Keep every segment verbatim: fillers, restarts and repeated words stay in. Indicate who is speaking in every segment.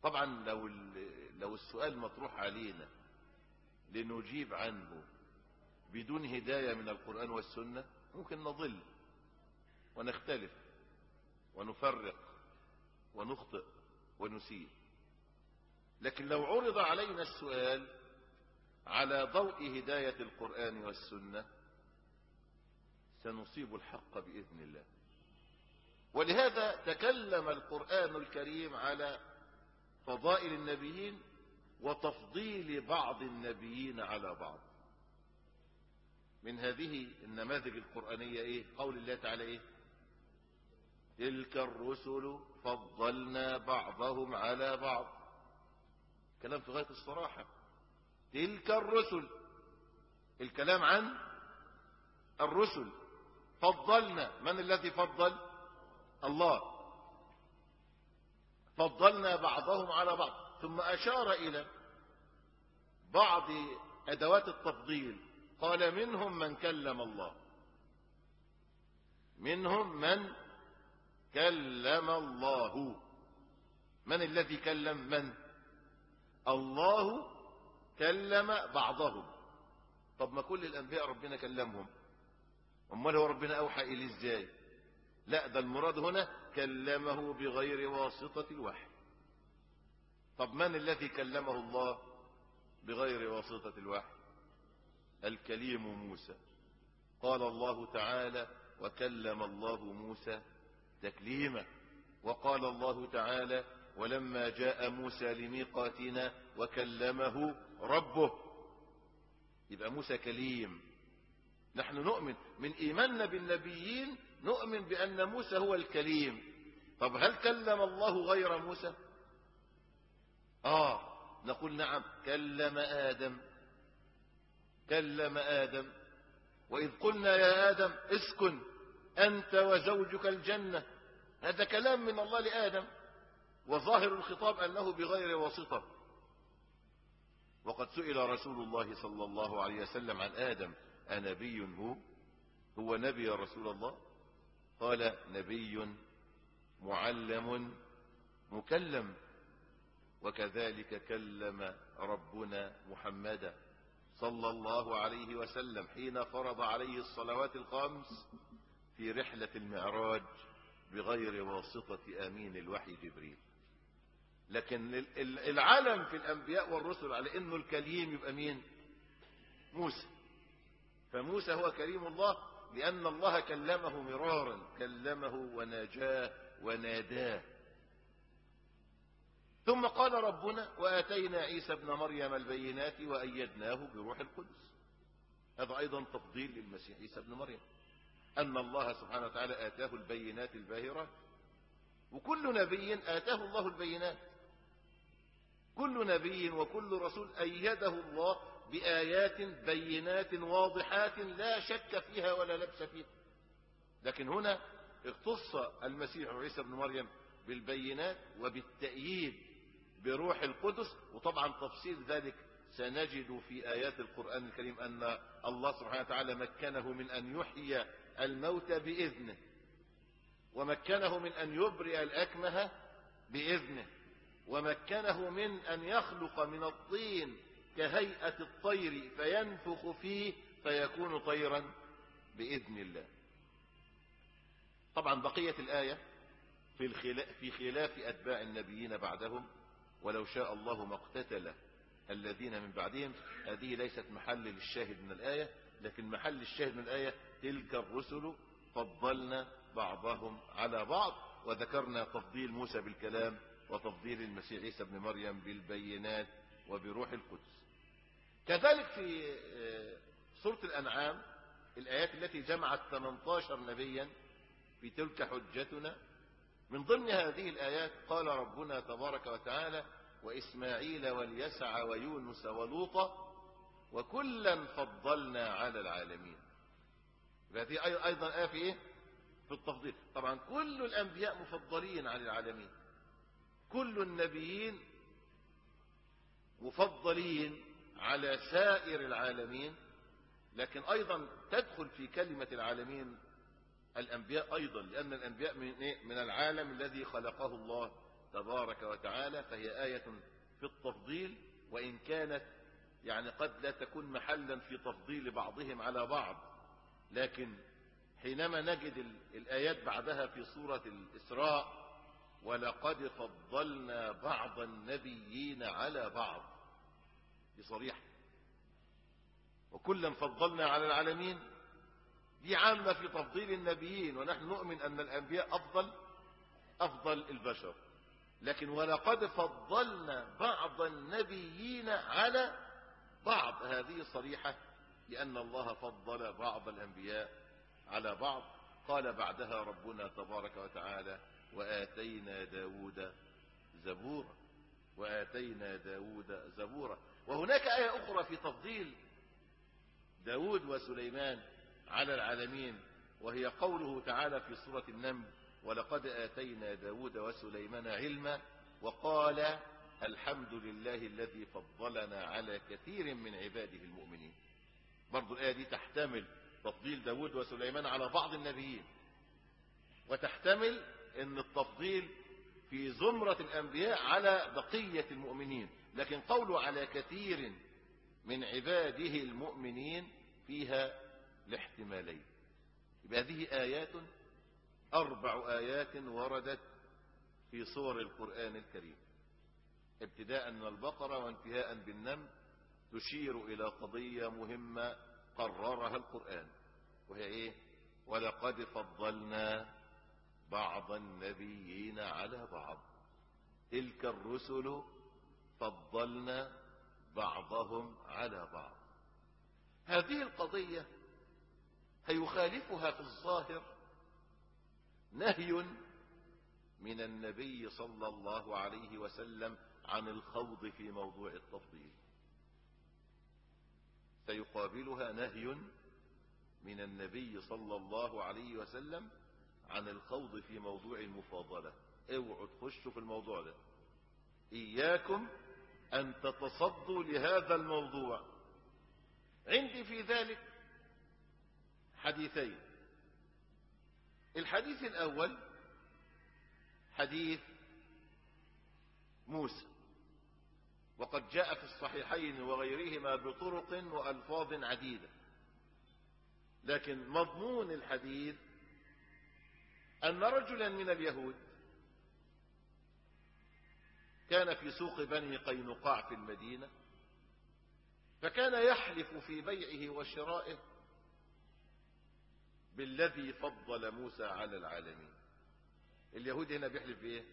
Speaker 1: طبعا لو لو السؤال مطروح علينا لنجيب عنه بدون هداية من القرآن والسنة ممكن نضل ونختلف ونفرق ونخطئ ونسيء. لكن لو عرض علينا السؤال على ضوء هداية القرآن والسنة سنصيب الحق بإذن الله. ولهذا تكلم القرآن الكريم على فضائل النبيين وتفضيل بعض النبيين على بعض. من هذه النماذج القرآنية ايه؟ قول الله تعالى ايه؟ تلك الرسل فضلنا بعضهم على بعض. كلام في غاية الصراحة. تلك الرسل، الكلام عن الرسل. فضلنا، من الذي فضل؟ الله. فضلنا بعضهم على بعض. ثم أشار إلى بعض أدوات التفضيل، قال منهم من كلم الله، منهم من كلم الله. من الذي كلم؟ من؟ الله كلم بعضهم. طب ما كل الأنبياء ربنا كلمهم، امال هو ربنا أوحى إليه ازاي؟ لا، ده المراد هنا كلمه بغير واسطة الوحي. طب من الذي كلمه الله بغير واسطة الوحي؟ الكليم موسى. قال الله تعالى وكلم الله موسى تكليما. وقال الله تعالى ولما جاء موسى لميقاتنا وكلمه ربه. يبقى موسى كليم. نحن نؤمن من إيماننا بالنبيين، نؤمن بأن موسى هو الكليم. طب هل كلم الله غير موسى؟ آه نقول نعم، كلم آدم. كلم آدم. وإذ قلنا يا آدم اسكن أنت وزوجك الجنة. هذا كلام من الله لآدم، وظاهر الخطاب أنه بغير واسطة. وقد سئل رسول الله صلى الله عليه وسلم عن آدم أنبي هو؟ هو نبي يا رسول الله؟ قال نبي معلم مكلم. وكذلك كلم ربنا محمدا صلى الله عليه وسلم حين فرض عليه الصلوات الخمس في رحلة المعراج بغير واسطة أمين الوحي جبريل. لكن العالم في الأنبياء والرسل على إنه الكليم يبقى مين؟ موسى. فموسى هو كليم الله لأن الله كلمه مرارا، كلمه وناجاه وناداه. ثم قال ربنا وآتينا عيسى ابن مريم البينات وأيدناه بروح القدس. هذا أيضا تفضيل للمسيح عيسى ابن مريم، أن الله سبحانه وتعالى آتاه البينات الباهرة. وكل نبي آتاه الله البينات. كل نبي وكل رسول أيده الله بآيات بينات واضحات لا شك فيها ولا لبس فيها. لكن هنا اختص المسيح عيسى ابن مريم بالبينات وبالتأييد بروح القدس. وطبعا تفصيل ذلك سنجد في آيات القرآن الكريم أن الله سبحانه وتعالى مكنه من أن يحيي الموتى بإذنه، ومكنه من أن يبرئ الأكمه بإذنه، ومكنه من أن يخلق من الطين كهيئة الطير فينفخ فيه فيكون طيرا بإذن الله. طبعا بقية الآية في الخلاف في خلاف أتباع النبيين بعدهم، ولو شاء الله ما اقتتل الذين من بعدهم. هذه ليست محل للشاهد من الآية، لكن محل الشاهد من الآية تلك الرسل فضلنا بعضهم على بعض. وذكرنا تفضيل موسى بالكلام وتفضيل المسيح عيسى ابن مريم بالبينات وبروح القدس. كذلك في سورة الأنعام الآيات التي جمعت ثمانية عشر نبيا في تلك حجتنا، من ضمن هذه الآيات قال ربنا تبارك وتعالى وإسماعيل واليسع ويونس ولوطا وكلا فضلنا على العالمين. هذه أيضا آية في إيه؟ في التفضيل. طبعا كل الأنبياء مفضلين على العالمين، كل النبيين مفضلين على سائر العالمين. لكن أيضا تدخل في كلمة العالمين الأنبياء أيضا، لأن الأنبياء من, إيه؟ من العالم الذي خلقه الله تبارك وتعالى، فهي آية في التفضيل، وإن كانت يعني قد لا تكون محلا في تفضيل بعضهم على بعض، لكن حينما نجد الآيات بعدها في سورة الإسراء ولقد فضلنا بعض النبيين على بعض، دي صريحة، وكلا فضلنا على العالمين، دي عامة في تفضيل النبيين، ونحن نؤمن أن الأنبياء أفضل أفضل البشر، لكن ولقد فضلنا بعض النبيين على بعض، هذه صريحة لأن الله فضل بعض الأنبياء على بعض. قال بعدها ربنا تبارك وتعالى وآتينا داود زبورا، وآتينا داود زبورا. وهناك آية أخرى في تفضيل داود وسليمان على العالمين، وهي قوله تعالى في سورة النمل ولقد آتينا داود وسليمان علما وقال الحمد لله الذي فضلنا على كثير من عباده المؤمنين. برضو الآية دي تحتمل تفضيل داود وسليمان على بعض النبيين، وتحتمل ان التفضيل في زمرة الأنبياء على بقية المؤمنين، لكن قوله على كثير من عباده المؤمنين فيها الاحتمالين. يبقى هذه آيات، أربع آيات وردت في سور القرآن الكريم، ابتداء من البقرة وانتهاء بالنمل، تشير إلى قضية مهمة قررها القرآن، وهي إيه؟ ولقد فضلنا بعض النبيين على بعض، تلك الرسل فضلنا بعضهم على بعض. هذه القضية هيخالفها في الظاهر نهي من النبي صلى الله عليه وسلم عن الخوض في موضوع التفضيل، سيقابلها نهي من النبي صلى الله عليه وسلم عن الخوض في موضوع المفاضلة. اوعوا تخشوا في الموضوع ده، إياكم أن تتصدوا لهذا الموضوع. عندي في ذلك حديثين. الحديث الأول حديث موسى، وقد جاء في الصحيحين وغيرهما بطرق وألفاظ عديدة، لكن مضمون الحديث أن رجلا من اليهود كان في سوق بني قينقاع في المدينة، فكان يحلف في بيعه وشرائه بالذي فضل موسى على العالمين. اليهود هنا بيحلف بايه؟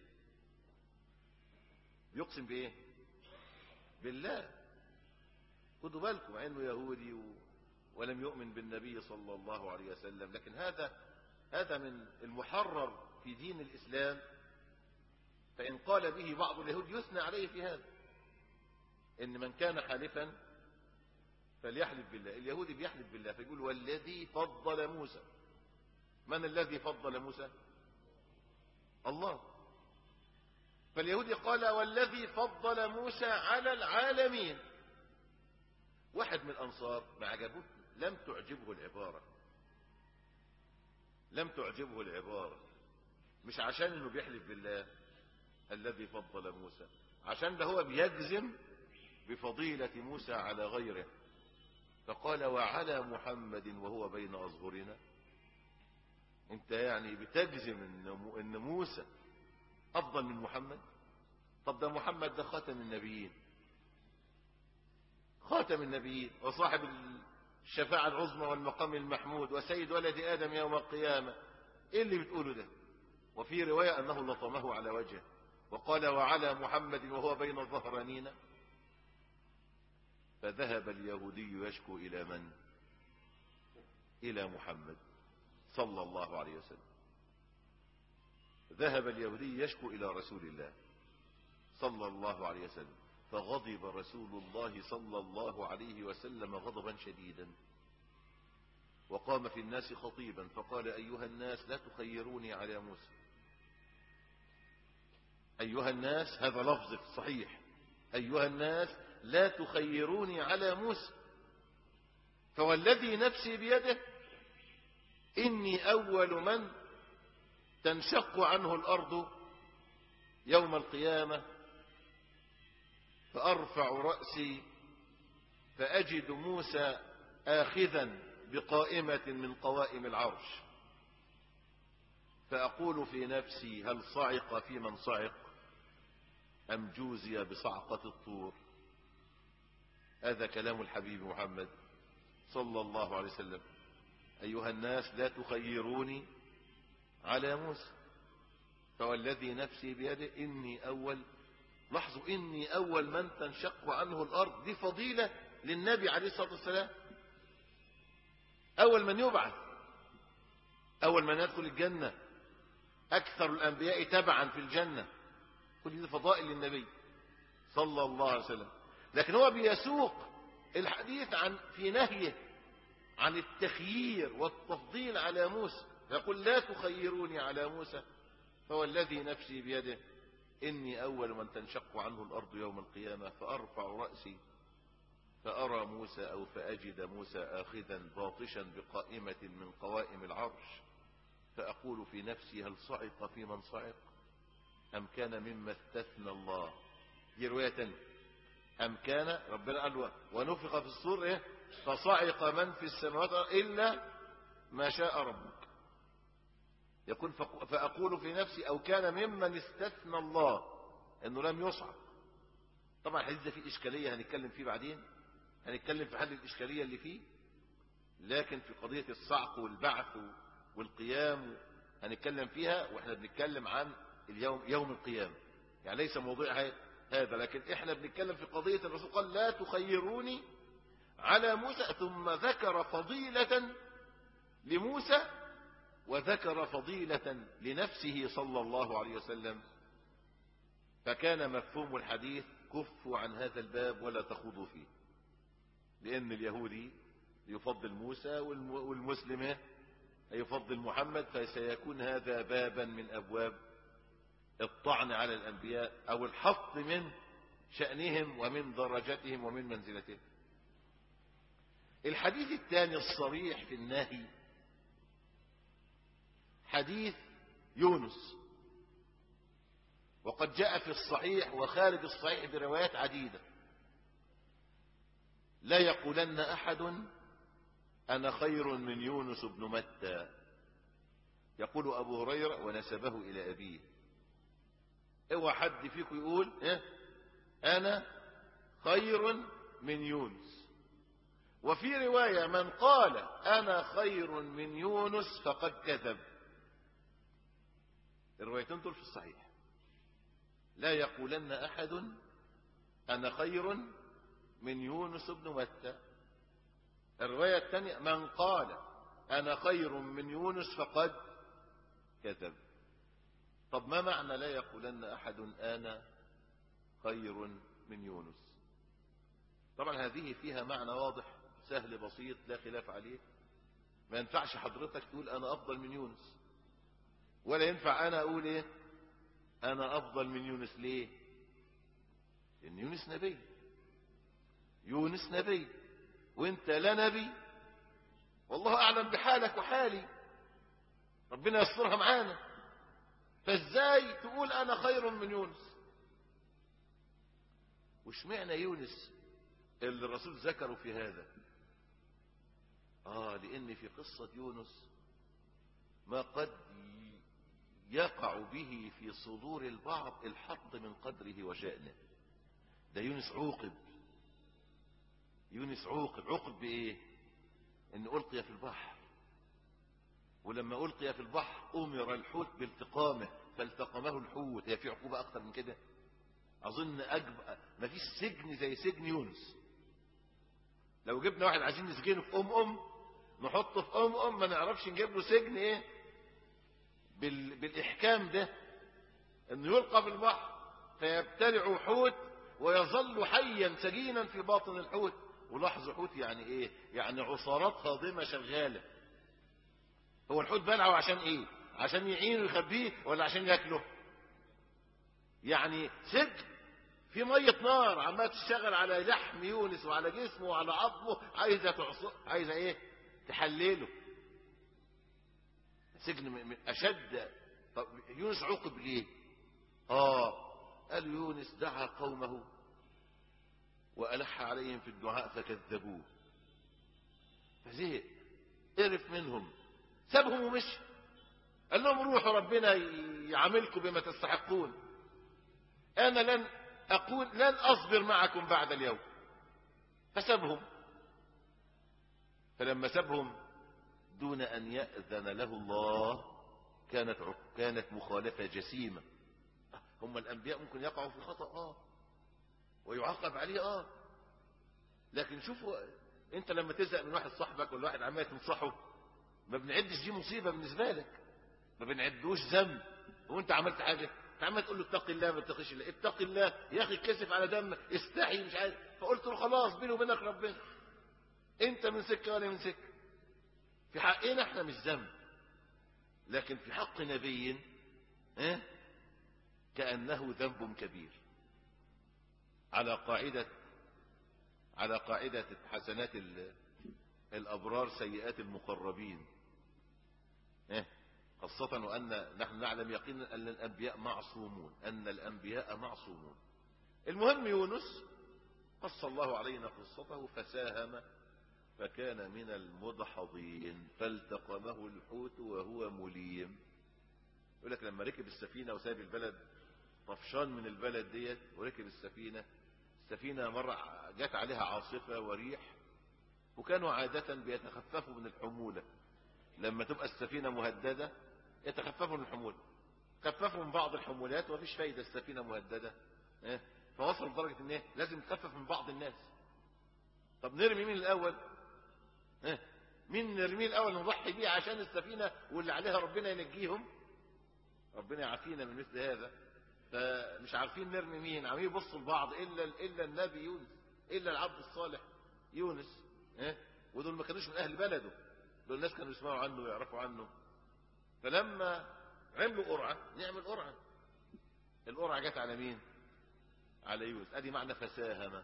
Speaker 1: بيقسم بايه؟ بالله. خدوا بالكم، مع انه يهودي و... ولم يؤمن بالنبي صلى الله عليه وسلم، لكن هذا هذا من المحرر في دين الإسلام، فإن قال به بعض اليهود يثنى عليه في هذا، إن من كان حالفا فليحلف بالله. اليهودي بيحلف بالله فيقول والذي فضل موسى. من الذي فضل موسى؟ الله. فاليهودي قال والذي فضل موسى على العالمين. واحد من الأنصار ما عجبه، لم تعجبه العبارة، لم تعجبه العبارة، مش عشان انه بيحلف بالله الذي فضل موسى، عشان ده هو بيجزم بفضيلة موسى على غيره، فقال وعلى محمد وهو بين أظهرنا. انت يعني بتجزم ان موسى افضل من محمد؟ طب ده محمد ده خاتم النبيين، خاتم النبيين وصاحب الشفاعة العظمى والمقام المحمود وسيد ولد آدم يوم القيامة. ايه اللي بتقوله ده؟ وفي رواية انه لطمه على وجهه وقال وعلى محمد وهو بين الظهرانين. فذهب اليهودي يشكو الى من؟ الى محمد صلى الله عليه وسلم. ذهب اليهودي يشكو الى رسول الله صلى الله عليه وسلم، فغضب رسول الله صلى الله عليه وسلم غضبا شديدا، وقام في الناس خطيبا فقال أيها الناس لا تخيروني على موسى. أيها الناس، هذا لفظ صحيح، أيها الناس لا تخيروني على موسى، فوالذي نفسي بيده إني أول من تنشق عنه الأرض يوم القيامة فأرفع رأسي فأجد موسى آخذا بقائمة من قوائم العرش، فأقول في نفسي هل صعق في من صعق أم جوزي بصعقة الطور. هذا كلام الحبيب محمد صلى الله عليه وسلم. أيها الناس لا تخيروني على موسى، فوالذي نفسي بيده إني أول، لاحظوا إني أول من تنشق عنه الأرض، دي فضيلة للنبي عليه الصلاة والسلام، أول من يبعث، أول من يدخل الجنة، أكثر الأنبياء تبعا في الجنة، كل دي فضائل للنبي صلى الله عليه وسلم. لكن هو بيسوق الحديث عن في نهيه عن التخيير والتفضيل على موسى، يقول لا تخيروني على موسى فوالذي نفسي بيده إني أول من تنشق عنه الأرض يوم القيامة فأرفع رأسي فأرى موسى أو فأجد موسى آخذا باطشا بقائمة من قوائم العرش، فأقول في نفسي هل صعق في من صعق أم كان مما استثنى الله. دي رواية تانية، أم كان ربنا قال ونفخ في الصور إيه فصعق من في السماوات إلا ما شاء ربك. يقول فأقول في نفسي أو كان ممن استثنى الله أنه لم يصعق. طبعا الحديث ده فيه إشكالية هنتكلم فيه بعدين، هنتكلم في حل الإشكالية اللي فيه، لكن في قضية الصعق والبعث والقيام هنتكلم فيها، وإحنا بنتكلم عن اليوم يوم القيامة، يعني ليس موضوع هذا، لكن إحنا بنتكلم في قضية الرسول قال لا تخيروني على موسى، ثم ذكر فضيلة لموسى وذكر فضيلة لنفسه صلى الله عليه وسلم. فكان مفهوم الحديث كفوا عن هذا الباب ولا تخوضوا فيه، لأن اليهودي يفضل موسى والمسلم يفضل محمد، فسيكون هذا بابا من أبواب الطعن على الأنبياء أو الحط من شأنهم ومن درجتهم ومن منزلتهم. الحديث الثاني الصريح في النهي حديث يونس، وقد جاء في الصحيح وخارج الصحيح بروايات عديدة. لا يقولن أحد أنا خير من يونس بن متى، يقول أبو هريرة ونسبه إلى أبيه. اوعى حد فيكم يقول إيه أنا خير من يونس. وفي رواية من قال أنا خير من يونس فقد كذب. الروايتين دول في الصحيح. لا يقولن أحد أنا خير من يونس بن متى. الرواية الثانية من قال أنا خير من يونس فقد كذب. طب ما معنى لا يقولن أحد أنا خير من يونس؟ طبعا هذه فيها معنى واضح سهل بسيط لا خلاف عليه. ما ينفعش حضرتك تقول أنا أفضل من يونس، ولا ينفع أنا أقول إيه أنا أفضل من يونس. ليه؟ لأن يونس نبي، يونس نبي وانت لا نبي، والله أعلم بحالك وحالي، ربنا يسترها معانا. فازاي تقول أنا خير من يونس؟ وش معنى يونس اللي الرسول ذكره في هذا؟ آه لأن في قصة يونس ما قد يقع به في صدور البعض الحط من قدره وشأنه. ده يونس عوقب، يونس عوقب. عوقب بإيه؟ إن ألقي في البحر، ولما ألقي في البحر أمر الحوت بالتقامه فالتقمه الحوت. هي في عقوبة أكتر من كده؟ أظن أجب ما فيش سجن زي سجن يونس. لو جبنا واحد عايزين نسجنه في أم أم نحطه في أم أم ما نعرفش نجيب له سجن إيه بال... بالإحكام ده، إنه يلقى في البحر فيبتلع حوت ويظل حيا سجينا في باطن الحوت. ولاحظوا حوت يعني إيه؟ يعني عصارات هاضمة شغالة. هو الحوت بلعه عشان إيه؟ عشان يعينه ويخبيه ولا عشان ياكله؟ يعني سجن في مية نار عمالة تشتغل على لحم يونس وعلى جسمه وعلى عظمه، عايزة تعصر، عايزة ايه؟ تحلله. سجن من اشد. طب يونس عوقب ليه؟ آه قالوا يونس دعا قومه وألح عليهم في الدعاء فكذبوه فزهق قرف منهم سابهم ومشي قال لهم روحوا ربنا يعاملكم بما تستحقون أنا لن أقول لن أصبر معكم بعد اليوم فسابهم فلما سابهم دون أن يأذن له الله كانت كانت مخالفة جسيمة. هم الأنبياء ممكن يقعوا في خطأ آه ويعاقب عليه آه لكن شوفوا أنت لما تزهق من واحد صاحبك ولا واحد عمال تنصحه ما بنعدش دي مصيبة بالنسبة لك ما بنعدوش ذنب وانت عملت حاجة انت عمال تقول له اتق الله ما تتقيش الله اتق الله يا اخي كسف على دمك استحي مش عارف فقلت له خلاص بيني وبينك ربنا انت من سكة ولا من سكة في حقنا احنا مش ذنب لكن في حق نبي اه كأنه ذنب كبير على قاعدة على قاعدة حسنات الأبرار سيئات المقربين اه خاصة وأن نحن نعلم يقينا أن الأنبياء معصومون أن الأنبياء معصومون. المهم يونس قص الله علينا قصته فساهم فكان من المدحضين فالتقمه الحوت وهو مليم. يقول لك لما ركب السفينة وساب البلد طفشان من البلد ديت وركب السفينة السفينة مرة جات عليها عاصفة وريح وكانوا عادة بيتخففوا من الحمولة لما تبقى السفينة مهددة يتخففوا من الحمولة خففوا من بعض الحمولات ومفيش فايدة السفينة مهددة اه فوصل لدرجة ان ايه لازم تخفف من بعض الناس. طب نرمي مين الاول اه مين نرميه الاول نضحي بيه عشان السفينة واللي عليها ربنا ينجيهم ربنا يعافينا من مثل هذا فمش عارفين نرمي مين عم يبصوا لبعض الا الا النبي يونس الا العبد الصالح يونس اه ودول ما كانوش من اهل بلده دول الناس كانوا يسمعوا عنه ويعرفوا عنه فلما عملوا قرعة نعمل قرعة القرعة جت على مين على يونس ادي معنى فساهم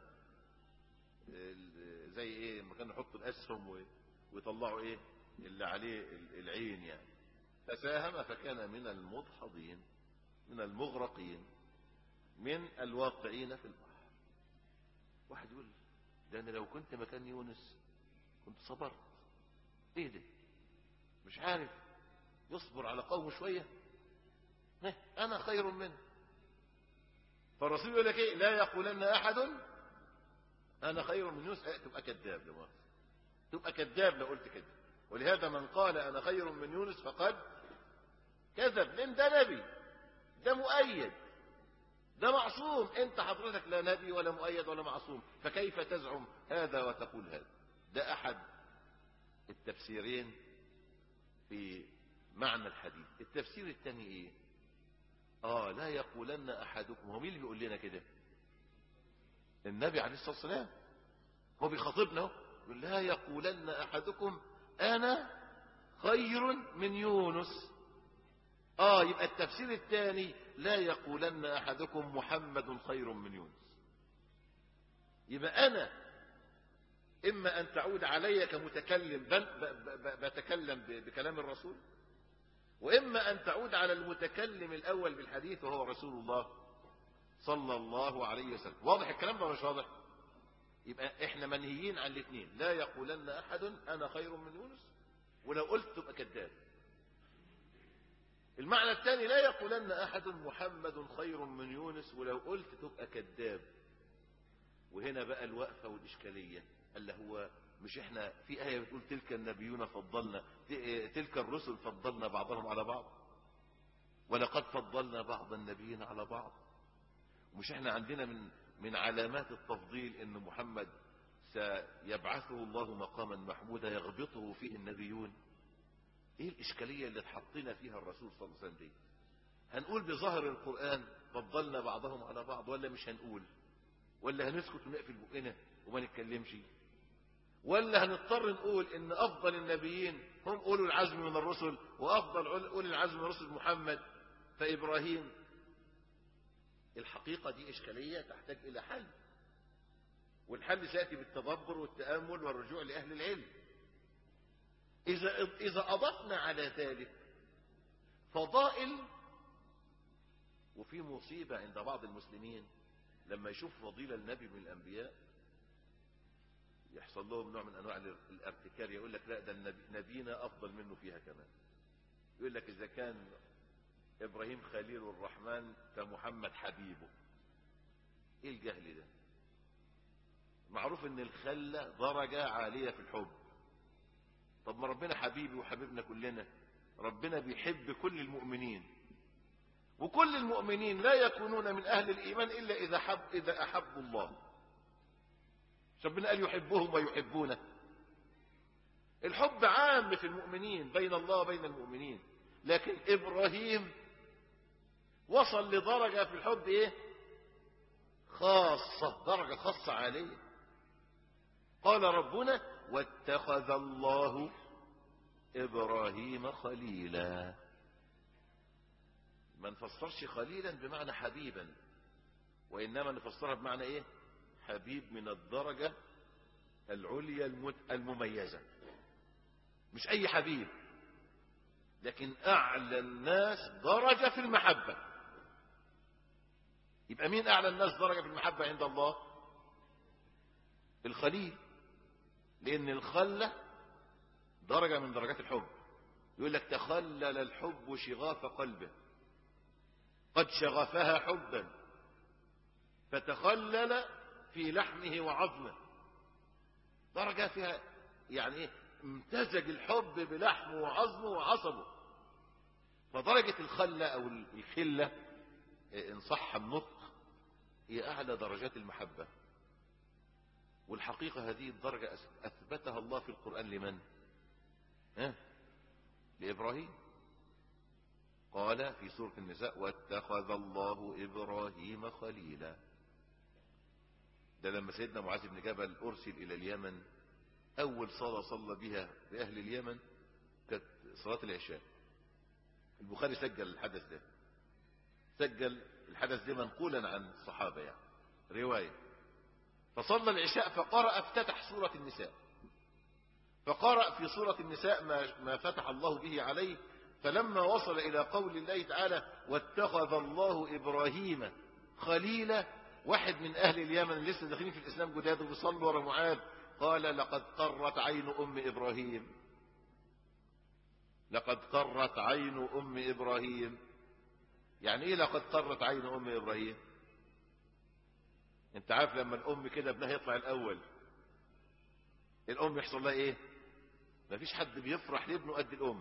Speaker 1: زي ايه لما كانوا يحطوا الاسهم ويطلعوا ايه اللي عليه العين يعني فساهم فكان من المدحضين من المغرقين من الواقعين في البحر. واحد يقول ده انا لو كنت مكان يونس كنت صبرت ايه ده مش عارف يصبر على قومه شوية انا خير منه. فالرسول يقول لك ايه لا يقولن احد انا خير من يونس اه تبقى كذاب لو تبقى كذاب لو قلت كده ولهذا من قال انا خير من يونس فقد كذب لان ده نبي ده مؤيد ده معصوم انت حضرتك لا نبي ولا مؤيد ولا معصوم فكيف تزعم هذا وتقول هذا. ده احد التفسيرين في معنى الحديث. التفسير الثاني ايه اه لا يقولن احدكم هو مين اللي بيقول لنا كده النبي عليه الصلاة والسلام هو بيخاطبنا يقول لا يقولن احدكم انا خير من يونس اه يبقى التفسير الثاني لا يقولن احدكم محمد خير من يونس. يبقى انا اما ان تعود علي كمتكلم بل بتكلم بكلام الرسول واما ان تعود على المتكلم الاول بالحديث وهو رسول الله صلى الله عليه وسلم. واضح الكلام ده مش واضح؟ يبقى احنا منهيين عن الاثنين لا يقولن احد انا خير من يونس ولو قلت تبقى كذاب. المعنى الثاني لا يقولن احد محمد خير من يونس ولو قلت تبقى كذاب. وهنا بقى الوقفة والإشكالية اللي هو مش احنا في آية بتقول تلك النبيون فضلنا تلك الرسل فضلنا بعضهم على بعض ولقد فضلنا بعض النبيين على بعض. ومش احنا عندنا من من علامات التفضيل ان محمد سيبعثه الله مقاما محمودا يغبطه فيه النبيون. ايه الاشكالية اللي اتحطينا فيها الرسول صلى الله عليه وسلم دي؟ هنقول بظاهر القرآن فضلنا بعضهم على بعض ولا مش هنقول؟ ولا هنسكت ونقفل بقنا وما نتكلمش؟ ولا هنضطر نقول ان افضل النبيين هم اولو العزم من الرسل وافضل اولي العزم من الرسل محمد فابراهيم؟ الحقيقة دي اشكالية تحتاج الى حل والحل سيأتي بالتدبر والتأمل والرجوع لأهل العلم. إذا, إذا أضفنا على ذلك فضائل وفي مصيبة عند بعض المسلمين لما يشوف فضيلة النبي من الأنبياء يحصل لهم نوع من أنواع الارتكار، يقول لك لا ده النبي نبينا أفضل منه فيها كمان. يقول لك إذا كان إبراهيم خليل الرحمن فمحمد حبيبه. إيه الجهل ده؟ معروف إن الخلة درجة عالية في الحب. طب ما ربنا حبيبي وحبيبنا كلنا، ربنا بيحب كل المؤمنين، وكل المؤمنين لا يكونون من أهل الإيمان إلا إذا حب إذا أحبوا الله. ربنا قال يحبهم ويحبونه. الحب عام في المؤمنين بين الله وبين المؤمنين، لكن إبراهيم وصل لدرجة في الحب إيه؟ خاصة، درجة خاصة عالية. قال ربنا واتخذ الله إبراهيم خليلا. ما نفسرش خليلا بمعنى حبيبا، وإنما نفسرها بمعنى إيه؟ حبيب من الدرجة العليا المميزة. مش أي حبيب، لكن أعلى الناس درجة في المحبة. يبقى مين أعلى الناس درجة في المحبة عند الله؟ الخليل، لأن الخلة درجة من درجات الحب. يقول لك تخلل الحب شغاف قلبه، قد شغفها حبا فتخلل في لحمه وعظمه. درجة فيها يعني ايه؟ امتزج الحب بلحمه وعظمه وعصبه. فدرجة الخلة او الخلة ان صح النطق هي اعلى درجات المحبة. والحقيقة هذه الدرجة اثبتها الله في القرآن لمن؟ ها؟ لإبراهيم. قال في سورة النساء واتخذ الله إبراهيم خليلا. ده لما سيدنا معاذ بن جبل أرسل إلى اليمن، أول صلاة صلى بها بأهل اليمن كانت صلاة العشاء. البخاري سجل الحدث ده، سجل الحدث ده منقولا عن الصحابة يعني رواية. فصلى العشاء فقرأ افتتح سورة النساء، فقرأ في سورة النساء ما, ما فتح الله به عليه. فلما وصل إلى قول الله تعالى واتخذ الله إبراهيم خليلا، واحد من أهل اليمن لسه داخلين في الإسلام جداد وبيصلوا ورا معاذ قال لقد قرت عين أم إبراهيم، لقد قرت عين أم إبراهيم. يعني إيه لقد قرت عين أم إبراهيم؟ أنت عارف لما الأم كده ابنها يطلع الأول الأم يحصل لها إيه؟ مفيش حد بيفرح لابنه قد الأم.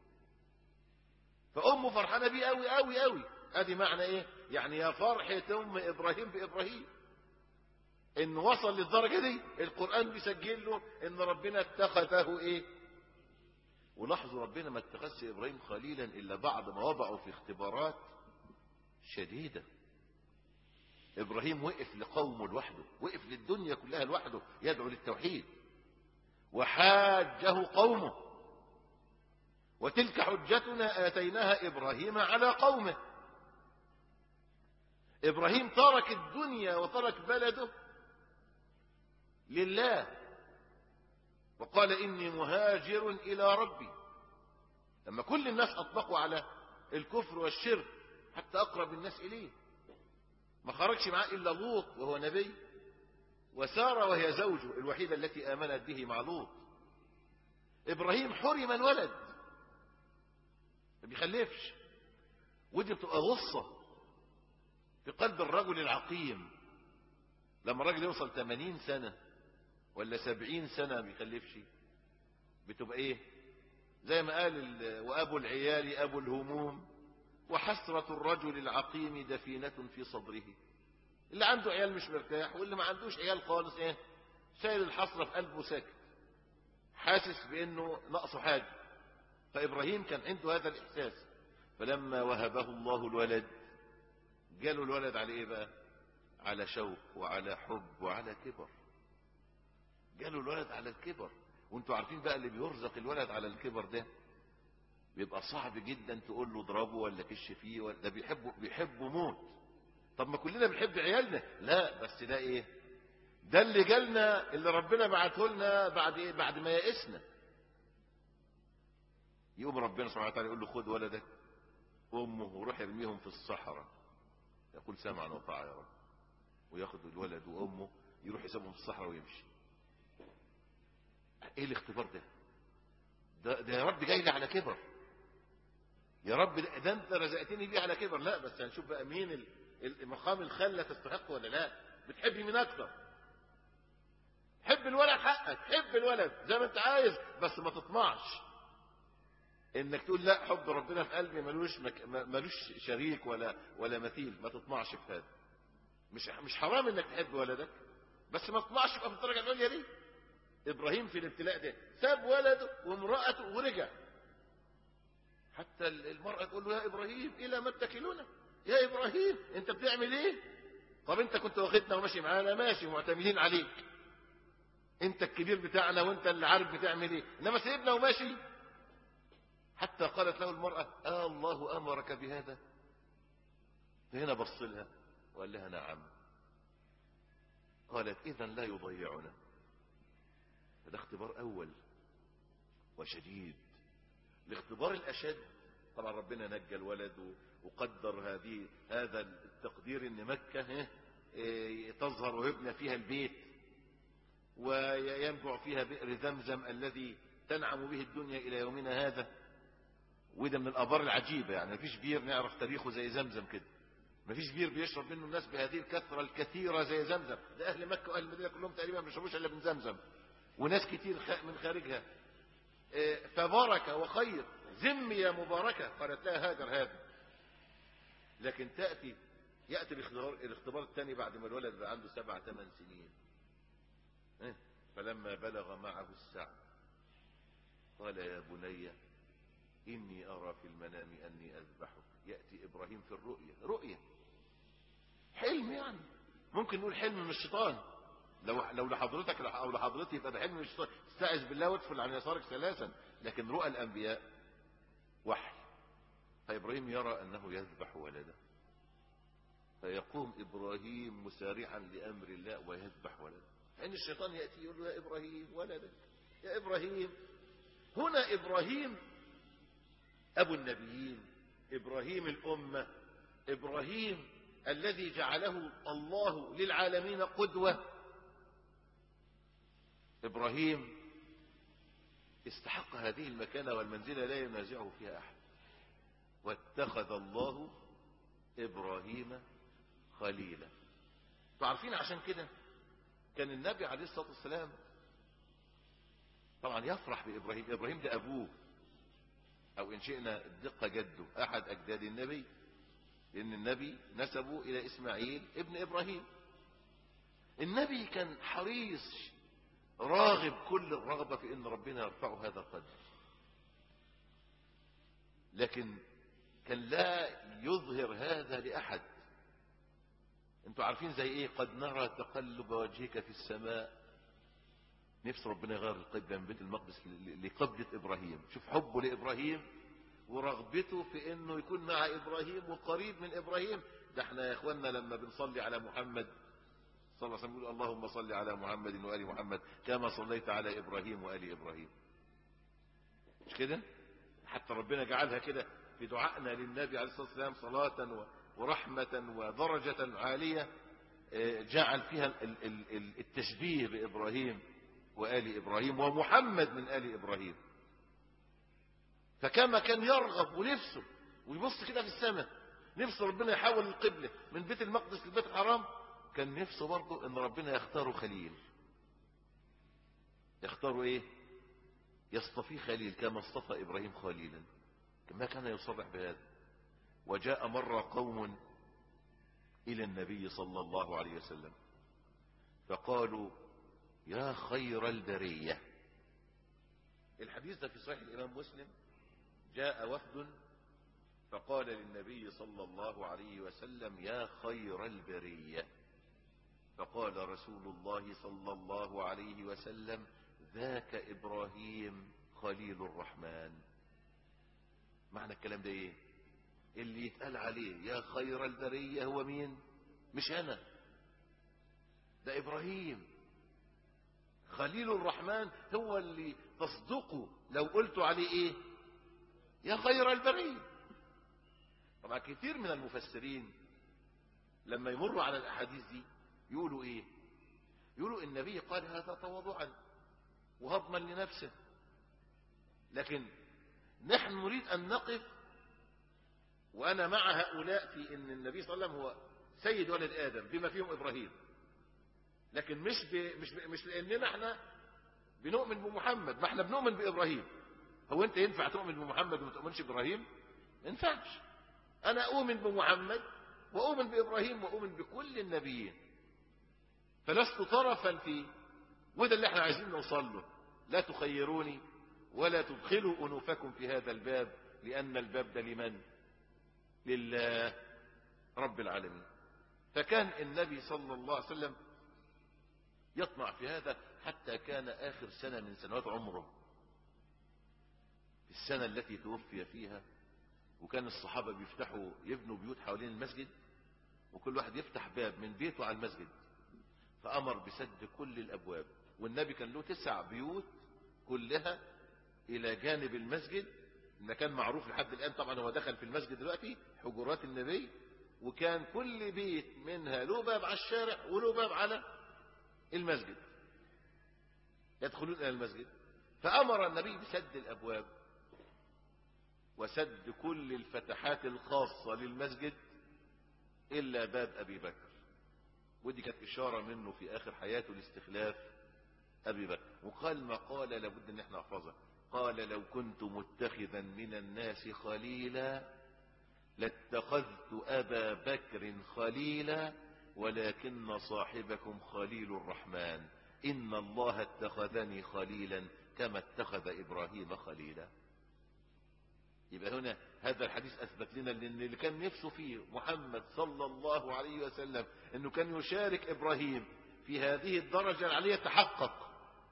Speaker 1: فأمه فرحانة بيه قوي قوي قوي. ادي معنى ايه؟ يعني يا فرحة ام ابراهيم بابراهيم ان وصل للدرجة دي. القرآن بيسجل له ان ربنا اتخذه ايه. ولاحظوا ربنا ما اتخذش ابراهيم خليلا الا بعد ما وضعوا في اختبارات شديدة. ابراهيم وقف لقومه لوحده، وقف للدنيا كلها لوحده يدعو للتوحيد، وحاجه قومه. وتلك حجتنا آتيناها إبراهيم على قومه. إبراهيم ترك الدنيا وترك بلده لله، وقال إني مهاجر إلى ربي. لما كل الناس أطبقوا على الكفر والشرك حتى أقرب الناس إليه، ما خرجش معاه إلا لوط وهو نبي، وسارة وهي زوجه الوحيدة التي آمنت به مع لوط. إبراهيم حرم الولد، ما بيخلفش. ودي بتبقى غصة في قلب الرجل العقيم. لما الراجل يوصل ثمانين سنة ولا سبعين سنة ما بيخلفش، بتبقى ايه؟ زي ما قال وابو العيال ابو الهموم وحسرة الرجل العقيم دفينة في صدره. اللي عنده عيال مش مرتاح، واللي ما عندوش عيال خالص ايه؟ شايل الحسرة في قلبه ساكت، حاسس بانه نقصه حاجة. فإبراهيم كان عنده هذا الإحساس. فلما وهبه الله الولد جاله الولد على إيه بقى؟ على شوق وعلى حب وعلى كبر. جاله الولد على الكبر. وانتوا عارفين بقى اللي بيرزق الولد على الكبر ده بيبقى صعب جدا تقول له اضربه ولا كش فيه ولا ده بيحبه بيحبه موت. طب ما كلنا بنحب عيالنا، لا بس ده ايه؟ ده اللي جالنا اللي ربنا بعته لنا بعد ايه؟ بعد ما يئسنا. يقوم ربنا سبحانه وتعالى يقول له خد ولدك وامه وروح ارميهم في الصحراء يقول سمعا وطاعة يا رب، وياخد الولد وامه يروح يسيبهم في الصحراء ويمشي. ايه الاختبار ده؟ ده, ده يا رب جاي لي على كبر، يا رب ده, ده انت رزقتني بيه على كبر. لا بس هنشوف بقى مين المقام الخلة تستحق ولا لا. بتحبي مين اكتر؟ حب الولد حقك، حب الولد زي ما انت عايز، بس ما تطمعش انك تقول لا حب ربنا في قلبي ملوش مك... ملوش شريك ولا ولا مثيل. ما تطمعش في هذا. مش مش حرام انك تحب ولدك، بس ما تطمعش تبقى في الدرجه العليا دي. ابراهيم في الابتلاء ده ساب ولده وامراته ورجع. حتى المراه تقول له يا ابراهيم الى ما اتكلون؟ يا ابراهيم انت بتعمل ايه؟ طب انت كنت واخدنا وماشي معانا، ماشي معتمدين عليك، انت الكبير بتاعنا وانت اللي عارف بتعمل ايه، انما سيبنا وماشي. حتى قالت له المرأة آه الله أمرك بهذا؟ فهنا بص لها وقال لها نعم. قالت إذن لا يضيعنا. هذا اختبار أول وشديد. الاختبار الأشد طبعا ربنا نجى الولد وقدر هذه هذا التقدير ان مكة تظهر ويبنى فيها البيت وينبع فيها بئر زمزم الذي تنعم به الدنيا إلى يومنا هذا. وده من الآبار العجيبة، يعني مفيش بير نعرف تاريخه زي زمزم كده، مفيش بير بيشرب منه الناس بهذه الكثرة الكثيرة زي زمزم. ده أهل مكة وأهل المدينة كلهم تقريبا ما بيشربوش إلا من زمزم، وناس كتير من خارجها. فبركة وخير زمية مباركة قالت لها هاجر هذا. لكن تأتي يأتي الاختبار, الاختبار الثاني بعد ما الولد بقى عنده سبع ثمان سنين. فلما بلغ معه السعي قال يا بني إني أرى في المنام أني أذبحك. يأتي إبراهيم في الرؤية، رؤية حلم، يعني ممكن نقول حلم من الشيطان. لو لو لحضرتك أو لحضرتي يبقى ده حلم من الشيطان، استعذ بالله وادفل عن يسارك ثلاثا. لكن رؤى الأنبياء وحي. فإبراهيم يرى أنه يذبح ولده، فيقوم إبراهيم مسارعا لأمر الله ويذبح ولده. فإن الشيطان يأتي يقول له يا إبراهيم ولدك، يا إبراهيم. هنا إبراهيم أبو النبيين، إبراهيم الأمة، إبراهيم الذي جعله الله للعالمين قدوة. إبراهيم استحق هذه المكانة والمنزلة لا ينازعه فيها أحد. واتخذ الله إبراهيم خليلا. تعرفين عشان كده كان النبي عليه الصلاة والسلام طبعا يفرح بإبراهيم. إبراهيم ده أبوه، أو إن شئنا الدقة جده، أحد أجداد النبي، لأن النبي نسبه إلى إسماعيل ابن إبراهيم. النبي كان حريص راغب كل الرغبة في أن ربنا يرفعه هذا القدر، لكن كان لا يظهر هذا لأحد. انتوا عارفين زي ايه؟ قد نرى تقلب وجهك في السماء. نفس ربنا يغير القبلة من بيت المقدس لقبلة إبراهيم. شوف حبه لإبراهيم ورغبته في انه يكون مع إبراهيم وقريب من إبراهيم. ده احنا يا اخواننا لما بنصلي على محمد صلى الله عليه وسلم نقول اللهم صل على محمد وآل محمد كما صليت على إبراهيم وآل إبراهيم. مش كده؟ حتى ربنا جعلها كده في دعائنا للنبي عليه الصلاة والسلام صلاة ورحمة ودرجة عالية، جعل فيها التشبيه بإبراهيم وآل إبراهيم ومحمد من آل إبراهيم. فكما كان يرغب ونفسه ويبص كده في السماء، نفسه ربنا يحول القبلة من بيت المقدس للبيت الحرام، كان نفسه برضه ان ربنا يختاره خليل. يختاره ايه؟ يصطفيه خليل كما اصطفى إبراهيم خليلا. كما كان يصرح بهذا. وجاء مرة قوم إلى النبي صلى الله عليه وسلم فقالوا يا خير البرية. الحديث ده في صحيح الإمام مسلم. جاء وفد فقال للنبي صلى الله عليه وسلم يا خير البرية. فقال رسول الله صلى الله عليه وسلم ذاك إبراهيم خليل الرحمن. معنى الكلام ده ايه؟ اللي يتقال عليه يا خير البرية هو مين؟ مش انا، ده إبراهيم خليل الرحمن. هو اللي تصدقه لو قلت عليه ايه؟ يا خير البرية. طبعا كثير من المفسرين لما يمروا على الأحاديث دي يقولوا إيه؟ يقولوا النبي قال هذا تواضعا وهضما لنفسه، لكن نحن نريد أن نقف، وأنا مع هؤلاء في أن النبي صلى الله عليه وسلم هو سيد ولد آدم بما فيهم إبراهيم، لكن مش ب... مش ب... مش لأننا احنا بنؤمن بمحمد، ما احنا بنؤمن بإبراهيم. هو أنت ينفع تؤمن بمحمد وما تؤمنش بإبراهيم؟ ما ينفعش. أنا أؤمن بمحمد وأؤمن بإبراهيم وأؤمن بكل النبيين، فلست طرفا فيه، وده اللي احنا عايزين نوصل له. لا تخيروني ولا تدخلوا أنوفكم في هذا الباب، لأن الباب ده لمن؟ لله رب العالمين. فكان النبي صلى الله عليه وسلم يطمع في هذا حتى كان آخر سنة من سنوات عمره، في السنة التي توفي فيها، وكان الصحابة بيفتحوا يبنوا بيوت حوالين المسجد، وكل واحد يفتح باب من بيته على المسجد، فأمر بسد كل الأبواب. والنبي كان له تسع بيوت كلها إلى جانب المسجد، إن كان معروف لحد الآن. طبعا هو دخل في المسجد دلوقتي حجرات النبي، وكان كل بيت منها له باب على الشارع وله باب على المسجد، يدخلون إلى المسجد. فأمر النبي بسد الأبواب وسد كل الفتحات الخاصة للمسجد إلا باب أبي بكر، ودي كانت إشارة منه في آخر حياته لاستخلاف أبي بكر. وقال ما قال لابد أن احنا نحفظها، قال لو كنت متخذا من الناس خليلا لاتخذت أبا بكر خليلا، ولكن صاحبكم خليل الرحمن، إن الله اتخذني خليلا كما اتخذ إبراهيم خليلا. يبقى هنا هذا الحديث أثبت لنا أن اللي كان نفسه فيه محمد صلى الله عليه وسلم أنه كان يشارك إبراهيم في هذه الدرجة العالية تحقق.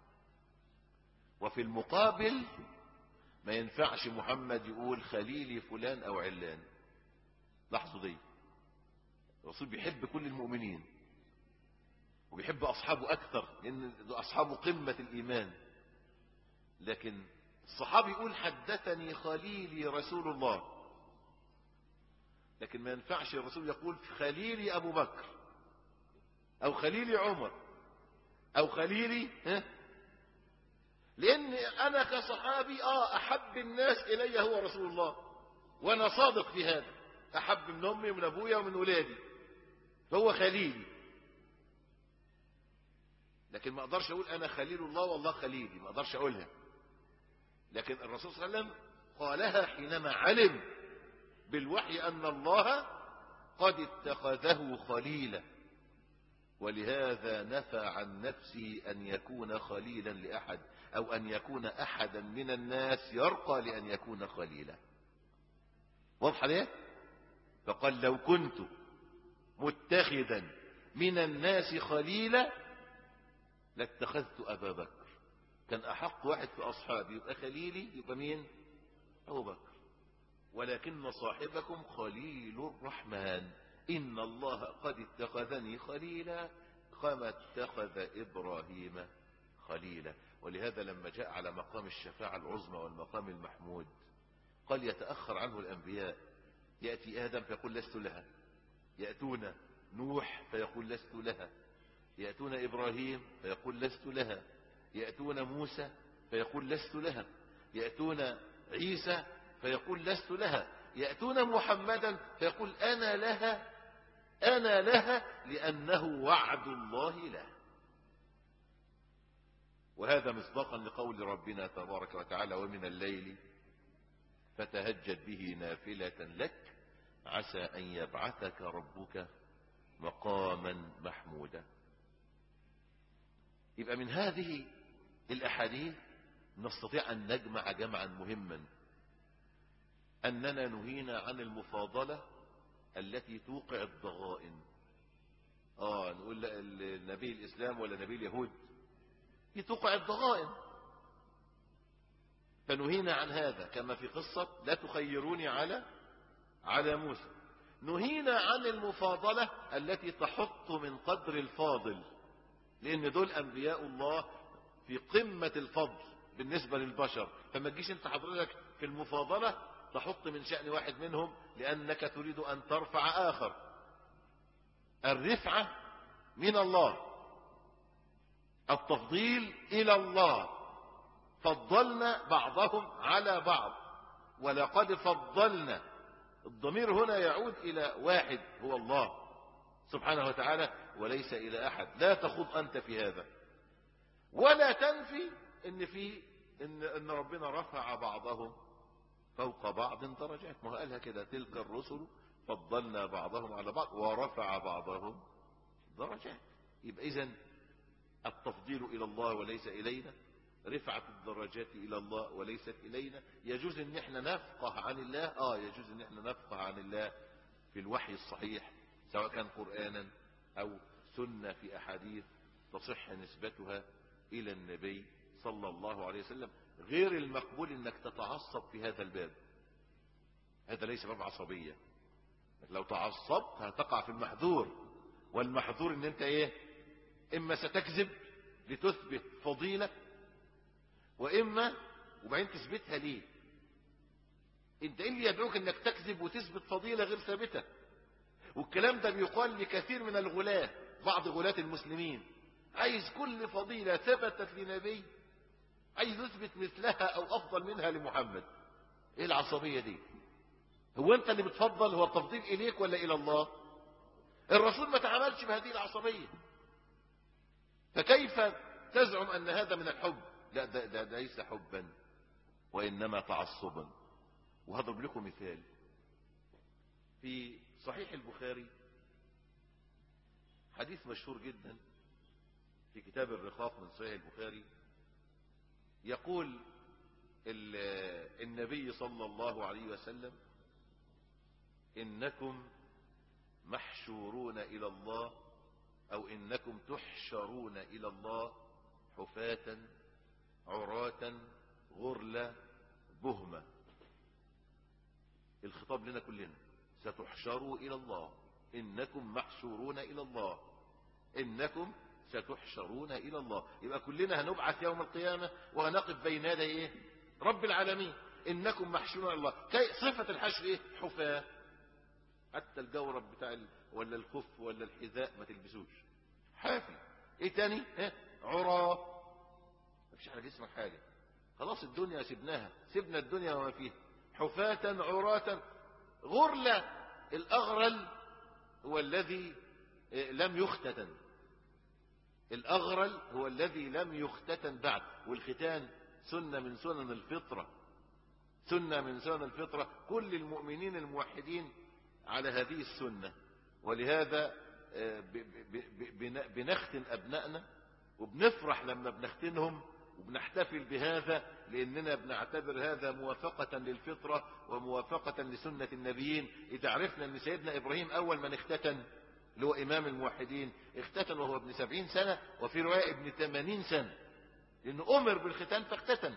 Speaker 1: وفي المقابل ما ينفعش محمد يقول خليلي فلان أو علان. لاحظوا دي، الرسول بيحب كل المؤمنين وبيحب أصحابه أكثر، لأن أصحابه قمة الإيمان، لكن الصحابي يقول حدثني خليلي رسول الله، لكن ما ينفعش الرسول يقول خليلي أبو بكر أو خليلي عمر أو خليلي ها، لأن أنا كصحابي آه أحب الناس إلي هو رسول الله، وأنا صادق في هذا، أحب من أمي ومن أبويا ومن ولادي، فهو خليلي. لكن ما أقدرش أقول أنا خليل الله والله خليلي، ما أقدرش أقولها. لكن الرسول صلى الله عليه وسلم قالها حينما علم بالوحي أن الله قد اتخذه خليلا، ولهذا نفى عن نفسه أن يكون خليلا لأحد، أو أن يكون أحدا من الناس يرقى لأن يكون خليلا. واضح ليه؟ فقال لو كنت متخذا من الناس خليلا لاتخذت أبا بكر، كان أحق واحد في أصحابي يبقى خليلي يبقى مين؟ أبو بكر. ولكن صاحبكم خليل الرحمن، إن الله قد اتخذني خليلا كما اتخذ إبراهيم خليلا. ولهذا لما جاء على مقام الشفاعة العظمى والمقام المحمود قال يتأخر عنه الأنبياء، يأتي آدم فيقول لست لها، يأتون نوح فيقول لست لها، يأتون إبراهيم فيقول لست لها، يأتون موسى فيقول لست لها، يأتون عيسى فيقول لست لها، يأتون محمدا فيقول أنا لها أنا لها لأنه وعد الله له. وهذا مصداقا لقول ربنا تبارك وتعالى ومن الليل فتهجد به نافلة لك عسى أن يبعثك ربك مقاما محمودا. يبقى من هذه الأحاديث نستطيع أن نجمع جمعا مهما، أننا نهينا عن المفاضلة التي توقع الضغائن. آه نقول نبي الإسلام ولا نبي اليهود، دي توقع الضغائن، فنهينا عن هذا، كما في قصة لا تخيروني على على موسى. نهينا عن المفاضلة التي تحط من قدر الفاضل، لأن دول أنبياء الله في قمة الفضل بالنسبة للبشر، فما تجيش انت حضرتك في المفاضلة تحط من شأن واحد منهم لأنك تريد أن ترفع آخر. الرفعة من الله، التفضيل إلى الله، فضلنا بعضهم على بعض، ولقد فضلنا. الضمير هنا يعود إلى واحد هو الله سبحانه وتعالى وليس إلى أحد. لا تخوض أنت في هذا، ولا تنفي إن في إن, إن ربنا رفع بعضهم فوق بعض درجات. ما هو قالها كده: تلك الرسل فضلنا بعضهم على بعض ورفع بعضهم درجات. يبقى إذن التفضيل إلى الله وليس إلينا، رفعة الدرجات إلى الله وليست إلينا. يجوز ان احنا نفقه عن الله، اه يجوز ان احنا نفقه عن الله في الوحي الصحيح، سواء كان قرآنا او سنة في احاديث تصح نسبتها الى النبي صلى الله عليه وسلم. غير المقبول انك تتعصب في هذا الباب، هذا ليس باب عصبية. لو تعصبت هتقع في المحذور، والمحذور ان انت ايه؟ اما ستكذب لتثبت فضيلة، واما وبعدين تثبتها ليه؟ انت ايه اللي يدعوك انك تكذب وتثبت فضيلة غير ثابتة؟ والكلام ده بيقال لكثير من الغلاة، بعض غلاة المسلمين، عايز كل فضيلة ثبتت لنبي عايز يثبت مثلها او افضل منها لمحمد. ايه العصبية دي؟ هو انت اللي بتفضل؟ هو التفضيل اليك ولا الى الله؟ الرسول ما تعاملش بهذه العصبية، فكيف تزعم ان هذا من الحب؟ لا، ده, ده, ده ليس حبا وانما تعصبا. وهضرب لكم مثال في صحيح البخاري، حديث مشهور جدا في كتاب الرقاق من صحيح البخاري. يقول النبي صلى الله عليه وسلم: إنكم محشورون إلى الله، أو إنكم تحشرون إلى الله حفاة عراة غرلا بهمة. الخطاب لنا كلنا: ستحشروا إلى الله، إنكم محشورون إلى الله، إنكم ستحشرون إلى الله. يبقى كلنا هنبعث يوم القيامة وهنقف بين يدي إيه؟ رب العالمين. إنكم محشورون إلى الله، كي صفة الحشر إيه؟ حفاة. حتى الجورب بتاع ال... ولا الخف ولا الحذاء ما تلبسوش، حافي. إيه تاني؟ إيه؟ عراة، مفيش على جسمك حاجة، خلاص الدنيا سبناها، سبنا الدنيا وما فيها. حفاة عراة غرلا. الأغرل هو الذي لم يختتن، الأغرل هو الذي لم يختتن بعد. والختان سنة من سنن الفطرة، سنة من سنن الفطرة. كل المؤمنين الموحدين على هذه السنة، ولهذا بنختن أبنائنا وبنفرح لما بنختنهم وبنحتفل بهذا، لأننا بنعتبر هذا موافقة للفطرة وموافقة لسنة النبيين. إذا عرفنا أن سيدنا إبراهيم أول من اختتن، اللي هو إمام الموحدين، اختتن وهو ابن سبعين سنة، وفي رواية ابن ثمانين سنة، لأنه أمر بالختان فاختتن.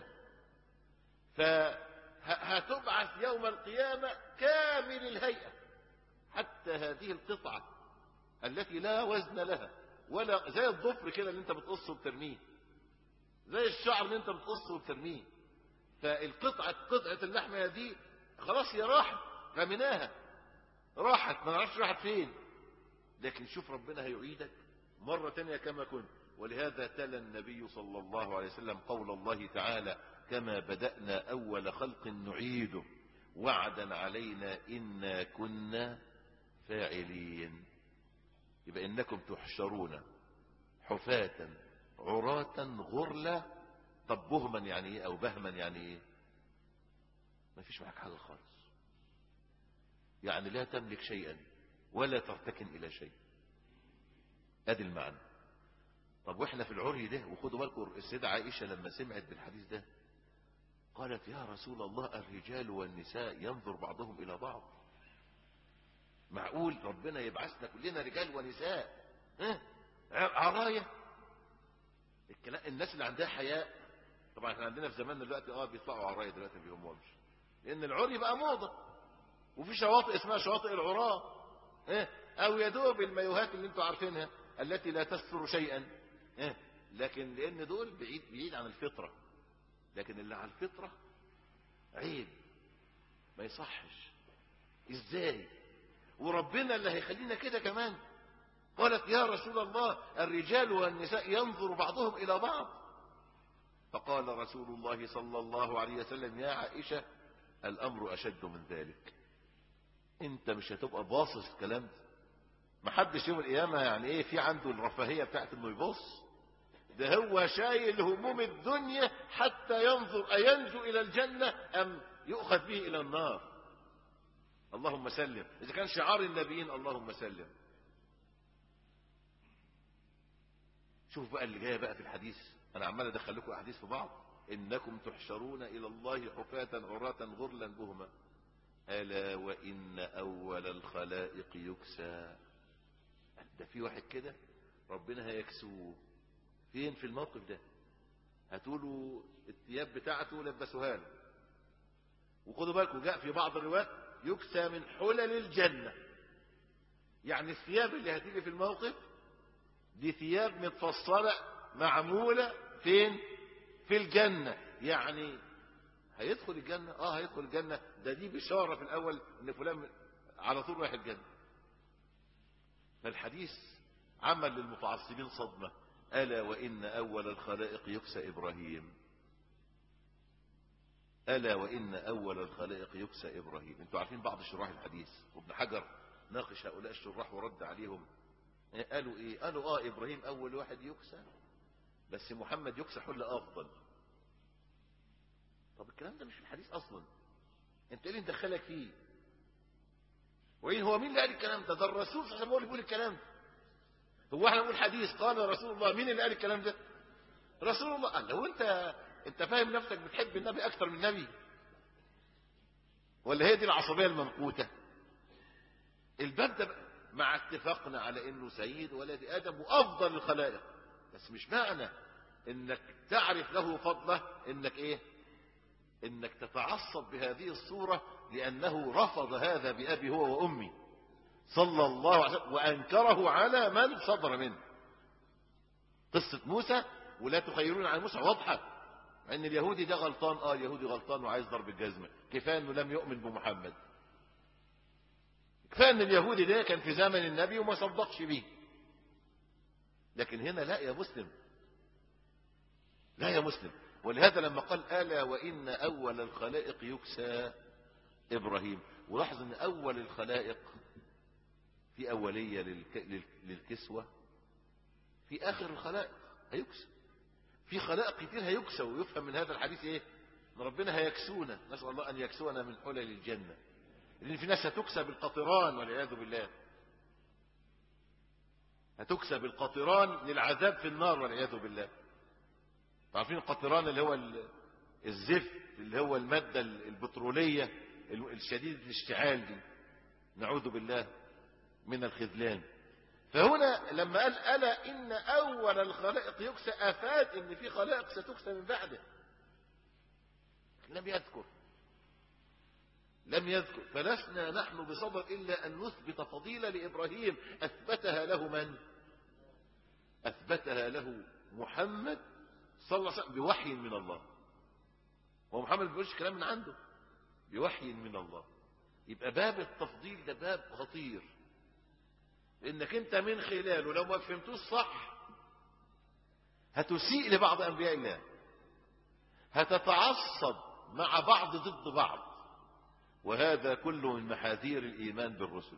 Speaker 1: فهتبعث يوم القيامة كامل الهيئة، حتى هذه القطعة التي لا وزن لها، ولا زي الضفر كده اللي انت بتقصه وبترميه، زي الشعر اللي انت بتقصه وبترميه. فالقطعة قطعة اللحمة دي خلاص هي راحت، رميناها، راحت، ما نعرفش راحت فين. لكن شوف ربنا هيعيدك مرة تانية كما كنت. ولهذا تلا النبي صلى الله عليه وسلم قول الله تعالى: كما بدأنا أول خلق نعيده وعدا علينا إنا كنا فاعلين. يبقى إنكم تحشرون حفاة عراة غرلا. طب بهما يعني ايه؟ او بهما يعني ايه؟ ما فيش معك حاجة خالص، يعني لا تملك شيئا ولا ترتكن الى شيء. ادي المعنى. طب واحنا في العري ده، وخدوا بالكم السيدة عائشة لما سمعت بالحديث ده قالت: يا رسول الله، الرجال والنساء ينظر بعضهم الى بعض؟ معقول ربنا يبعثنا كلنا رجال ونساء ها عراية؟ الكلام الناس اللي عندها حياء. طبعا احنا عندنا في زماننا دلوقتي اه بيطلعوا عراية دلوقتي ما بيهمهمش، لان العري بقى موضة، وفي شواطئ اسمها شواطئ العراة، اه او يدوب المايوهات اللي انتوا عارفينها التي لا تستر شيئا، اه لكن لان دول بعيد بعيد عن الفطرة. لكن اللي على الفطرة عيب، ما يصحش. ازاي؟ وربنا اللي هيخلينا كده كمان. قالت يا رسول الله الرجال والنساء ينظر بعضهم إلى بعض. فقال رسول الله صلى الله عليه وسلم يا عائشة الأمر أشد من ذلك. انت مش هتبقى باصص الكلام ده. ما حدش يوم القيامة يعني ايه في عنده الرفاهية بتاعت انه يبص. ده هو شايل هموم الدنيا حتى ينظر أينجو إلى الجنة أم يؤخذ به إلى النار. اللهم سلم. إذا كان شعار النبيين اللهم سلم. شوف بقى اللي جاي بقى في الحديث. أنا عمال أدخل لكم أحاديث في بعض. إنكم تحشرون إلى الله حفاة عراة غرلا بهما ألا وإن أول الخلائق يكسى. ده في واحد كده ربنا هيكسوه. فين في الموقف ده؟ هتقولوا الثياب بتاعته لبسوها له. وخدوا بالكم جاء في بعض الروايات يكسى من حلل الجنة. يعني الثياب اللي هتيجي في الموقف دي ثياب متفصلة معمولة فين؟ في الجنة. يعني هيدخل الجنة. اه هيدخل الجنة. ده دي بشارة في الأول ان فلان على طول رايح الجنة. فالحديث عمل للمتعصبين صدمة. ألا وإن أول الخلائق يكسى إبراهيم. ألا وإن أول الخلائق يكسى إبراهيم. انتوا عارفين بعض شراح الحديث وابن حجر ناقش هؤلاء الشراح ورد عليهم. قالوا ايه؟ قالوا اه إبراهيم أول واحد يكسى بس محمد يكسى حلة أفضل. طب الكلام ده مش في الحديث أصلا. انت ايه اللي مدخلك فيه؟ وإن هو مين اللي قال الكلام ده؟ ده الرسول صلى الله عليه وسلم هو اللي بيقول الكلام ده. هو احنا نقول حديث قال رسول الله. مين اللي قال الكلام ده؟ رسول الله. قال لو انت انت فاهم نفسك بتحب النبي اكتر من النبي ولا هي دي العصبيه الممقوته؟ الباب ده مع اتفاقنا على انه سيد ولد ادم وافضل الخلائق بس مش معنى انك تعرف له فضله انك ايه؟ انك تتعصب بهذه الصوره لانه رفض هذا بابي هو وامي صلى الله عليه وسلم وأنكره على من صدر منه. قصة موسى ولا تخيرون عن موسى واضحة. ان اليهودي ده غلطان. اه اليهودي غلطان وعايز ضرب الجزمة. كفاية انه لم يؤمن بمحمد. كفاية ان اليهودي ده كان في زمن النبي وما صدقش بيه. لكن هنا لا يا مسلم. لا يا مسلم. ولهذا لما قال ألا وإن أول الخلائق يكسى إبراهيم. ولاحظ ان أول الخلائق في أولية للكسوة. في آخر الخلائق هيكسى. في خلائق كتير هيكسى. ويفهم من هذا الحديث ايه؟ ان ربنا هيكسونا. نسأل الله ان يكسونا من حلل الجنة. لان في ناس هتكسى بالقطران والعياذ بالله. هتكسى بالقطران للعذاب في النار والعياذ بالله. عارفين القطران اللي هو الزفت اللي هو المادة البترولية الشديد الاشتعال دي. نعوذ بالله من الخذلان. فهنا لما قال ألا إن أول الخلائق يكسى أفاد إن في خلائق ستكسى من بعده. لم يذكر لم يذكر فلسنا نحن بصدر إلا أن نثبت فضيلة لإبراهيم أثبتها له من؟ أثبتها له محمد صلى الله عليه وسلم بوحي من الله. ومحمد ما بيقولش كلام من عنده. بوحي من الله. يبقى باب التفضيل ده باب خطير. لأنك أنت من خلاله لو ما فهمتوش صح هتسيء لبعض أنبياء الله. هتتعصب مع بعض ضد بعض. وهذا كله من محاذير الإيمان بالرسل.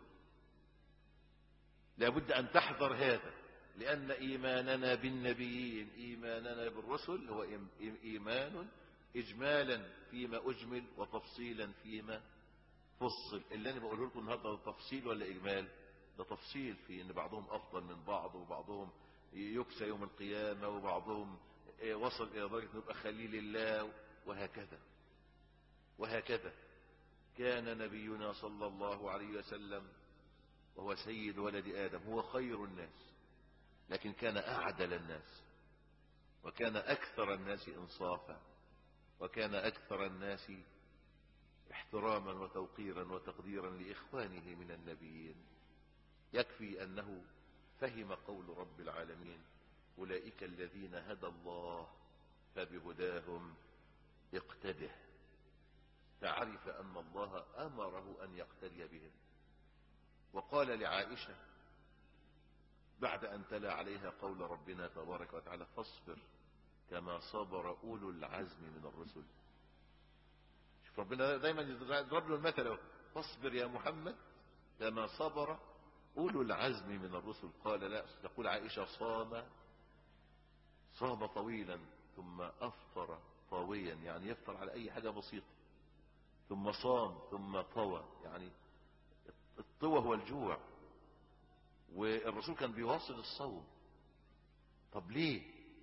Speaker 1: لابد أن تحذر هذا. لأن إيماننا بالنبيين إيماننا بالرسل هو إيمان إجمالا فيما أجمل وتفصيلا فيما فصل. اللي أنا بقوله لكم النهارده ده تفصيل ولا إجمال؟ ده تفصيل في ان بعضهم افضل من بعض وبعضهم يكسى يوم القيامة وبعضهم وصل الى درجة انه يبقى خليل الله وهكذا وهكذا. كان نبينا صلى الله عليه وسلم وهو سيد ولد آدم هو خير الناس لكن كان أعدل الناس وكان أكثر الناس إنصافا وكان أكثر الناس احتراما وتوقيرا وتقديرا لإخوانه من النبيين. يكفي أنه فهم قول رب العالمين أولئك الذين هدى الله فبهداهم اقتده. فعرف أن الله أمره أن يقتدي بهم. وقال لعائشة بعد أن تلا عليها قول ربنا تبارك وتعالى فاصبر كما صبر أولو العزم من الرسل. شوف ربنا دايما يضرب له المثل، فاصبر يا محمد كما صبر أولو العزم من الرسل. قال لا، تقول عائشة صام صام طويلا ثم أفطر طاويا، يعني يفطر على أي حاجة بسيطة، ثم صام ثم طوى، يعني الطوى هو الجوع، والرسول كان بيواصل الصوم. طب ليه؟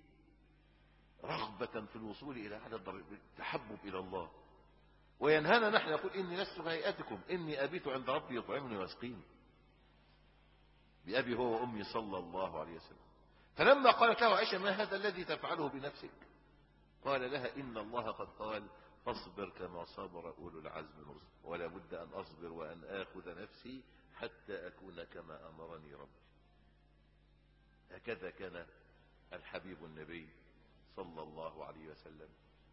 Speaker 1: رغبة في الوصول إلى أعلى الدرجات، التحبب إلى الله. وينهانا نحن يقول إني لست كهيئتكم إني أبيت عند ربي يطعمني ويسقيني، بأبي هو وأمي صلى الله عليه وسلم. فلما قالت له عائشة ما هذا الذي تفعله بنفسك؟ قال لها إن الله قد قال فاصبر كما صبر أولو العزم من الرسل، ولا بد أن أصبر وأن آخذ نفسي حتى أكون كما أمرني ربي. هكذا كان الحبيب النبي صلى الله عليه وسلم.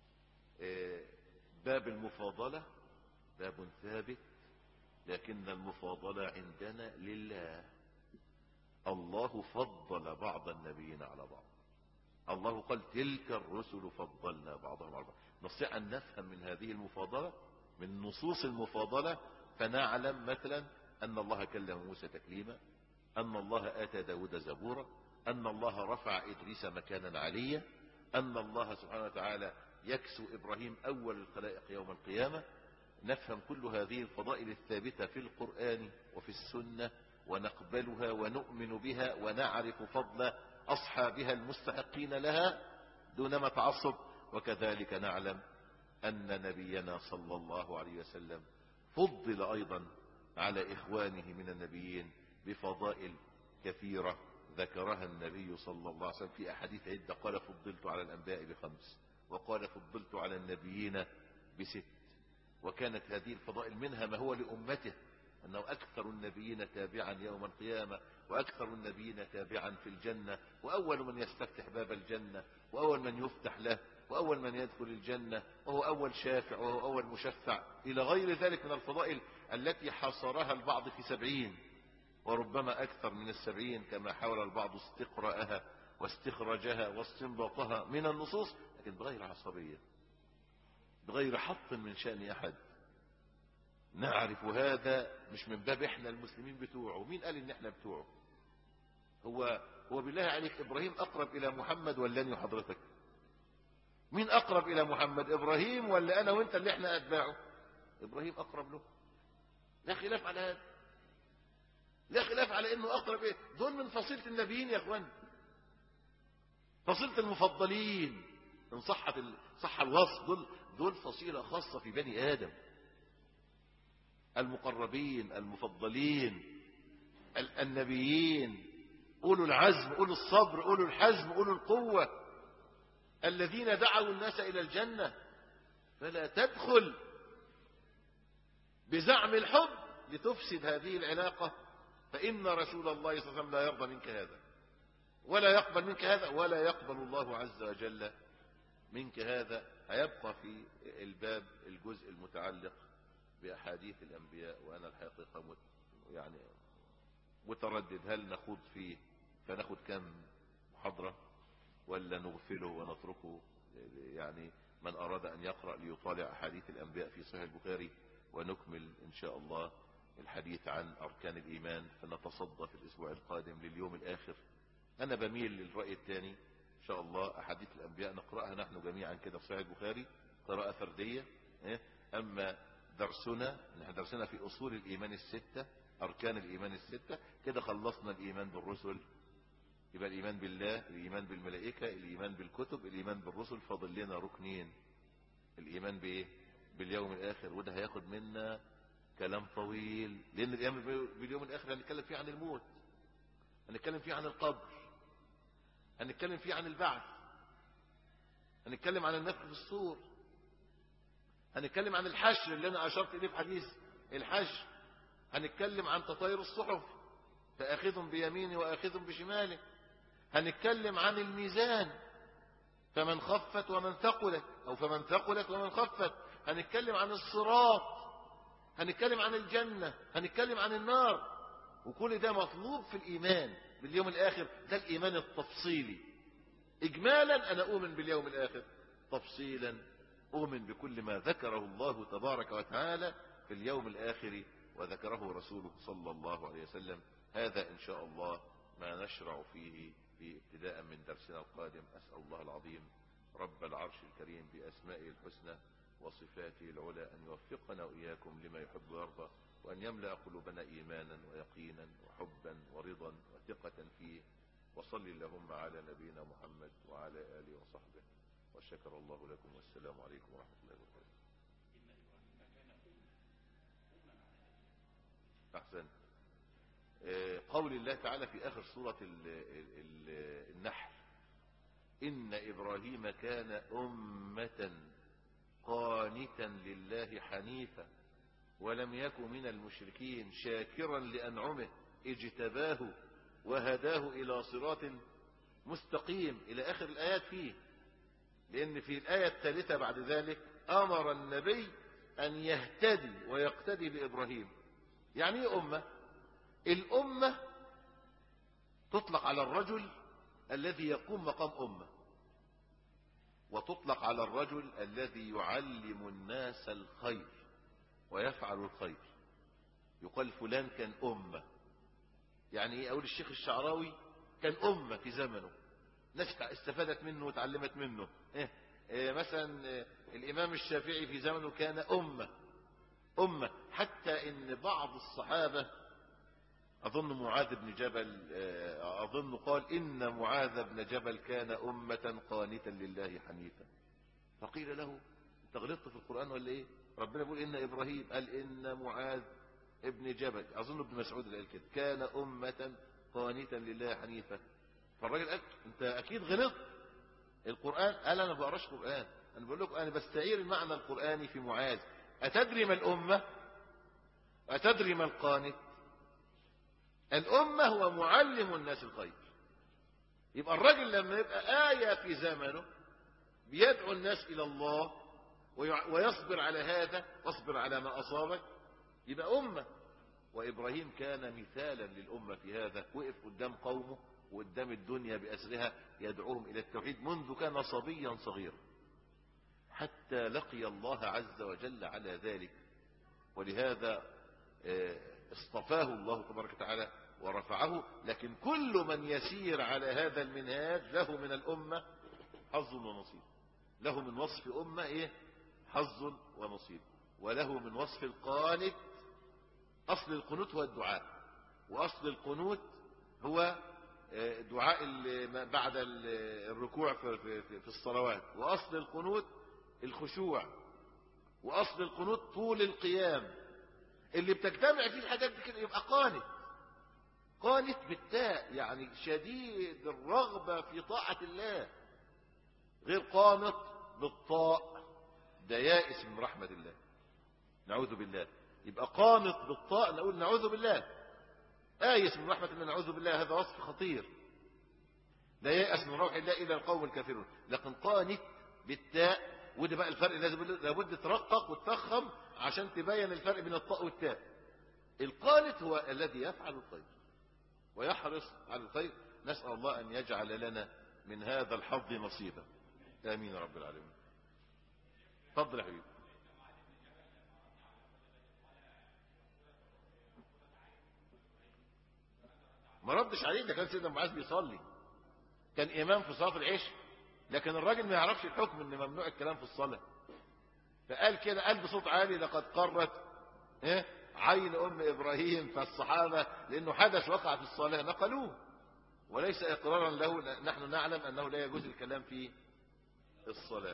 Speaker 1: باب المفاضلة باب ثابت، لكن المفاضلة عندنا لله. الله فضل بعض النبيين على بعض. الله قال تلك الرسل فضلنا بعضهم على بعض. نستطيع أن نفهم من هذه المفاضلة، من نصوص المفاضلة، فنعلم مثلا أن الله كلم موسى تكليما، أن الله آتى داود زبورا، أن الله رفع إدريس مكانا عليا، أن الله سبحانه وتعالى يكسو إبراهيم أول الخلائق يوم القيامة. نفهم كل هذه الفضائل الثابتة في القرآن وفي السنة، ونقبلها ونؤمن بها ونعرف فضل أصحابها المستحقين لها دونما تعصب. وكذلك نعلم أن نبينا صلى الله عليه وسلم فضل أيضا على إخوانه من النبيين بفضائل كثيرة ذكرها النبي صلى الله عليه وسلم في أحاديث عدة. قال فضلت على الأنبياء بخمس، وقال فضلت على النبيين بست. وكانت هذه الفضائل منها ما هو لأمته، أنه أكثر النبيين تابعا يوم القيامة، وأكثر النبيين تابعا في الجنة، وأول من يستفتح باب الجنة، وأول من يفتح له، وأول من يدخل الجنة، وهو أول شافع، وهو أول مشفع، إلى غير ذلك من الفضائل التي حصرها البعض في سبعين، وربما أكثر من السبعين كما حاول البعض استقراءها واستخراجها واستنباطها من النصوص، لكن بغير عصبية، بغير حط من شأن أحد. نعرف هذا مش من باب احنا المسلمين بتوعه. مين قال ان احنا بتوعه؟ هو هو بالله عليك ابراهيم اقرب الى محمد ولا اني حضرتك؟ مين اقرب الى محمد، ابراهيم ولا انا وانت اللي احنا اتباعه؟ ابراهيم اقرب له، لا خلاف على هذا، لا خلاف على انه اقرب. ايه دول؟ من فصيلة النبيين يا اخوان، فصيلة المفضلين ان صحت صح الوصف. دول دول فصيلة خاصة في بني ادم، المقربين المفضلين النبيين، أولو العزم، أولو الصبر، أولو الحزم، أولو القوة، الذين دعوا الناس إلى الجنة. فلا تدخل بزعم الحب لتفسد هذه العلاقة، فإن رسول الله صلى الله عليه وسلم لا يرضى منك هذا، ولا يقبل منك هذا، ولا يقبل الله عز وجل منك هذا. هيبقى في الباب الجزء المتعلق بأحاديث الأنبياء، وأنا الحقيقة مت يعني متردد هل نخوض فيه، فناخد كم محاضرة ولا نغفله ونتركه. يعني من أراد أن يقرأ ليطالع أحاديث الأنبياء في صحيح البخاري، ونكمل إن شاء الله الحديث عن أركان الإيمان، فنتصدى في الأسبوع القادم لليوم الآخر. أنا بميل للرأي الثاني إن شاء الله. أحاديث الأنبياء نقرأها نحن جميعا كده في صحيح البخاري قراءة فردية. أما درسنا نحن درسنا في أصول الإيمان الستة، أركان الإيمان الستة، كده خلصنا الإيمان بالرسل. يبقى الإيمان بالله، الإيمان بالملائكة، الإيمان بالكتب، الإيمان بالرسل. فاضل لنا ركنين، الإيمان بإيه؟ باليوم الآخر. وده هياخد منا كلام طويل، لأن الإيمان باليوم الآخر هنتكلم فيه عن الموت، هنتكلم فيه عن القبر، هنتكلم فيه عن البعث، هنتكلم عن النفخ في الصور، هنتكلم عن الحشر اللي أنا أشرت إليه في حديث الحشر، هنتكلم عن تطاير الصحف، فآخذ بيمينه وآخذ بشماله، هنتكلم عن الميزان، فمن خفت ومن ثقلت، أو فمن ثقلت ومن خفت، هنتكلم عن الصراط، هنتكلم عن الجنة، هنتكلم عن النار. وكل ده مطلوب في الإيمان، باليوم الآخر، ده الإيمان التفصيلي. إجمالا أنا أؤمن باليوم الآخر، تفصيلا أؤمن بكل ما ذكره الله تبارك وتعالى في اليوم الآخر وذكره رسوله صلى الله عليه وسلم. هذا إن شاء الله ما نشرع فيه في ابتداء من درسنا القادم. أسأل الله العظيم رب العرش الكريم بأسمائه الحسنى وصفاته العلى أن يوفقنا وإياكم لما يحب ويرضى، وأن يملأ قلوبنا إيمانا ويقينا وحبا ورضا وثقة فيه. وصل اللهم على نبينا محمد وعلى آله وصحبه، وشكر الله لكم، والسلام عليكم ورحمة الله وبركاته. أحسن. قول الله تعالى في آخر سورة النحل: إن إبراهيم كان أمة قانتا لله حنيفا ولم يكن من المشركين شاكرا لأنعمه اجتباه وهداه إلى صراط مستقيم، إلى آخر الآيات فيه. لأن في الآية الثالثة بعد ذلك أمر النبي أن يهتدي ويقتدي بإبراهيم. يعني إيه أمة؟ الأمة تطلق على الرجل الذي يقوم مقام أمة، وتطلق على الرجل الذي يعلم الناس الخير ويفعل الخير. يقال فلان كان أمة. يعني ايه؟ اقول الشيخ الشعراوي كان أمة في زمنه، ناس استفادت منه وتعلمت منه. إيه؟ إيه مثلا إيه؟ الإمام الشافعي في زمنه كان أمة أمة حتى إن بعض الصحابة، أظن معاذ بن جبل، أظن قال إن معاذ بن جبل كان أمة قانتا لله حنيفا. فقيل له أنت غلطت في القرآن ولا إيه؟ ربنا يقول إن إبراهيم، قال إن معاذ ابن جبل، أظن ابن مسعود اللي قال كده، كان أمة قانتا لله حنيفا. فالراجل قال أنت أكيد غلطت القرآن. قال أنا بقراش قرآن، أنا بقول لكم أنا بستعير المعنى القرآني في معاذ. أتدري ما الأمة؟ أتدري ما القانت؟ الأمة هو معلم الناس الخير. يبقى الراجل لما يبقى آية في زمنه بيدعو الناس إلى الله ويصبر على هذا، واصبر على ما أصابك، يبقى أمة. وإبراهيم كان مثالا للأمة في هذا، وقف قدام قومه وقدام الدنيا بأسرها يدعوهم إلى التوحيد منذ كان صبيا صغيرا حتى لقي الله عز وجل على ذلك. ولهذا اصطفاه الله تبارك وتعالى ورفعه. لكن كل من يسير على هذا المنهاج له من الأمة حظ ونصيب، له من وصف أمة إيه؟ حظ ونصيب. وله من وصف القانت، أصل القنوت هو الدعاء، وأصل القنوت هو دعاء بعد الركوع في الصلوات، وأصل القنوت الخشوع، وأصل القنوت طول القيام. اللي بتجتمع فيه الحاجات دي كده يبقى قانت. قانت بالتاء، يعني شديد الرغبة في طاعة الله، غير قانت بالطاء، ده يائس من رحمة الله، نعوذ بالله. يبقى قانت بالطاء نقول نعوذ بالله، آيس من رحمة الله نعوذ بالله، هذا وصف خطير. لا ييأس من روح الله إلا القوم الكافرون. لكن قانت بالتاء، وده بقى الفرق، لازم لابد ترقق وتفخم عشان تبين الفرق بين الطاء والتاء. القانت هو الذي يفعل الخير ويحرص على الخير. نسأل الله أن يجعل لنا من هذا الحظ نصيبا، آمين رب العالمين. تفضل يا حبيبي. ما ردش عليه، ده كان سيدنا معاذ بيصلي، كان إمام في صلاة العشاء، لكن الراجل ما يعرفش الحكم ان ممنوع الكلام في الصلاة. فقال كده، قال بصوت عالي: لقد قرت ايه عين ام ابراهيم. فالصحابة لانه حدث وقع في الصلاة نقلوه، وليس اقرارا له، نحن نعلم انه لا يجوز الكلام في الصلاة.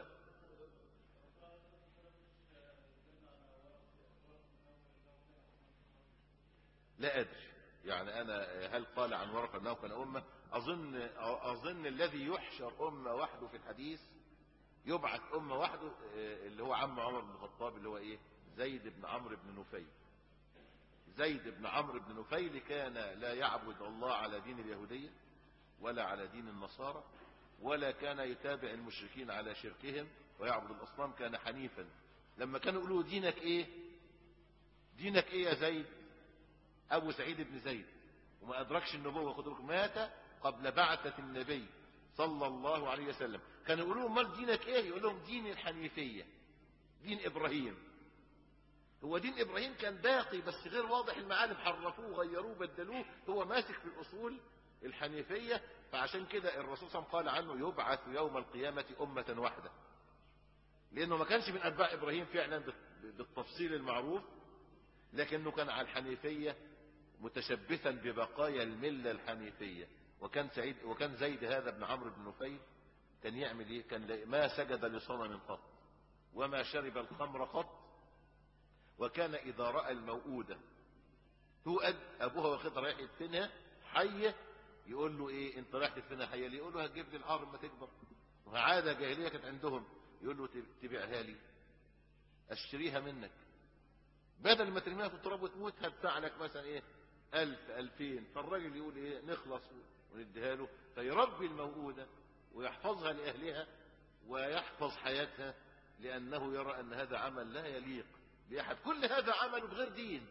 Speaker 1: لا ادري يعني انا هل قال عن ورقة انه كان امة؟ اظن اظن الذي يحشر امة وحده في الحديث يبعث امة وحده، اللي هو عم عمر بن الخطاب، اللي هو ايه زيد بن عمرو بن نفيل. زيد بن عمرو بن نفيل كان لا يعبد الله على دين اليهودية ولا على دين النصارى، ولا كان يتابع المشركين على شركهم ويعبد الأصنام، كان حنيفا. لما كانوا يقولوا دينك ايه دينك ايه يا زيد؟ ابو سعيد بن زيد، وما أدركش النبوة، خدوا بالكم، مات قبل بعثة النبي صلى الله عليه وسلم. كانوا يقولوا مال دينك ايه؟ يقول لهم دين الحنيفية، دين إبراهيم. هو دين إبراهيم كان باقي بس غير واضح المعالم، حرفوه غيروه بدلوه، هو ماسك في الأصول الحنيفية. فعشان كده الرسول صلى الله عليه وسلم قال عنه يبعث يوم القيامة أمة واحدة، لأنه ما كانش من أتباع إبراهيم فعلا بالتفصيل المعروف، لكنه كان على الحنيفية متشبثا ببقايا الملة الحنيفية. وكان سعيد وكان زيد هذا بن عمرو بن نفيل كان يعمل ايه؟ كان ما سجد لصنم قط وما شرب الخمر قط، وكان إذا رأى الموؤودة تؤد أبوها واخدها رايح يدفنها حية، يقول له ايه انت رايح تدفنها حية ليه؟ يقول له هتجيب لي العار ما تكبر. وعادة جاهلية كانت عندهم، يقول له تبيعها لي اشتريها منك، بدل ما ترميها في التراب وتموت هدفع لك مثلا ايه ألف ألفين. فالراجل يقول ايه نخلص ونديها له، فيربي الموؤودة ويحفظها لأهلها ويحفظ حياتها، لأنه يرى أن هذا عمل لا يليق بأحد. كل هذا عمله بغير دين،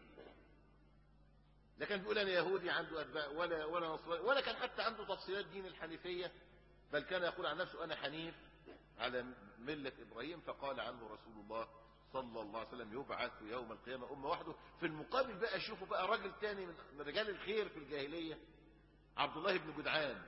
Speaker 1: لا كان بيقول أنا يهودي عنده أتباع ولا ولا نصراني، ولا كان حتى عنده تفصيلات دين الحنيفية، بل كان يقول عن نفسه أنا حنيف على ملة إبراهيم. فقال عنه رسول الله صلى الله عليه وسلم يبعث يوم القيامة أمة وحده. في المقابل بقى شوفوا بقى راجل تاني من رجال الخير في الجاهلية، عبد الله بن جدعان،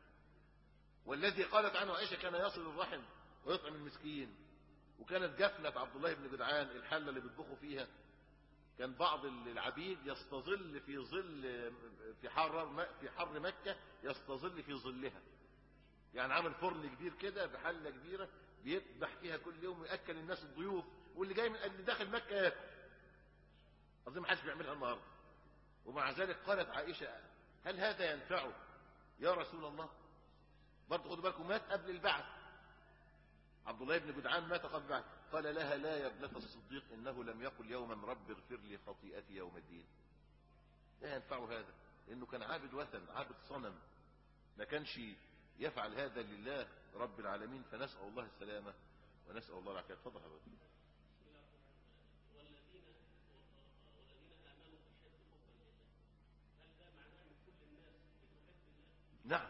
Speaker 1: والذي قالت عنه عائشة كان يصل الرحم ويطعم المسكين. وكانت جفنة عبد الله بن جدعان الحلة اللي بيطبخوا فيها، كان بعض العبيد يستظل في ظل في حر في حر مكة، يستظل في ظلها، يعني عامل فرن كبير كده بحلة كبيرة بيذبح فيها كل يوم ويأكل الناس الضيوف، واللي جاي من اللي داخل مكة ياكل. أظن ما حدش بيعملها النهارده. ومع ذلك قالت عائشة هل هذا ينفعه يا رسول الله؟ برضه خدوا بالكم مات قبل البعث، عبد الله بن جدعان مات قبل البعث. قال لها لا يا ابنة الصديق إنه لم يقل يوما رب اغفر لي خطيئتي يوم الدين. لا ينفعه هذا، لأنه كان عابد وثن، عابد صنم، ما كانش يفعل هذا لله رب العالمين. فنسأل الله السلامة ونسأل الله العافية. اتفضل حضرتك. نعم،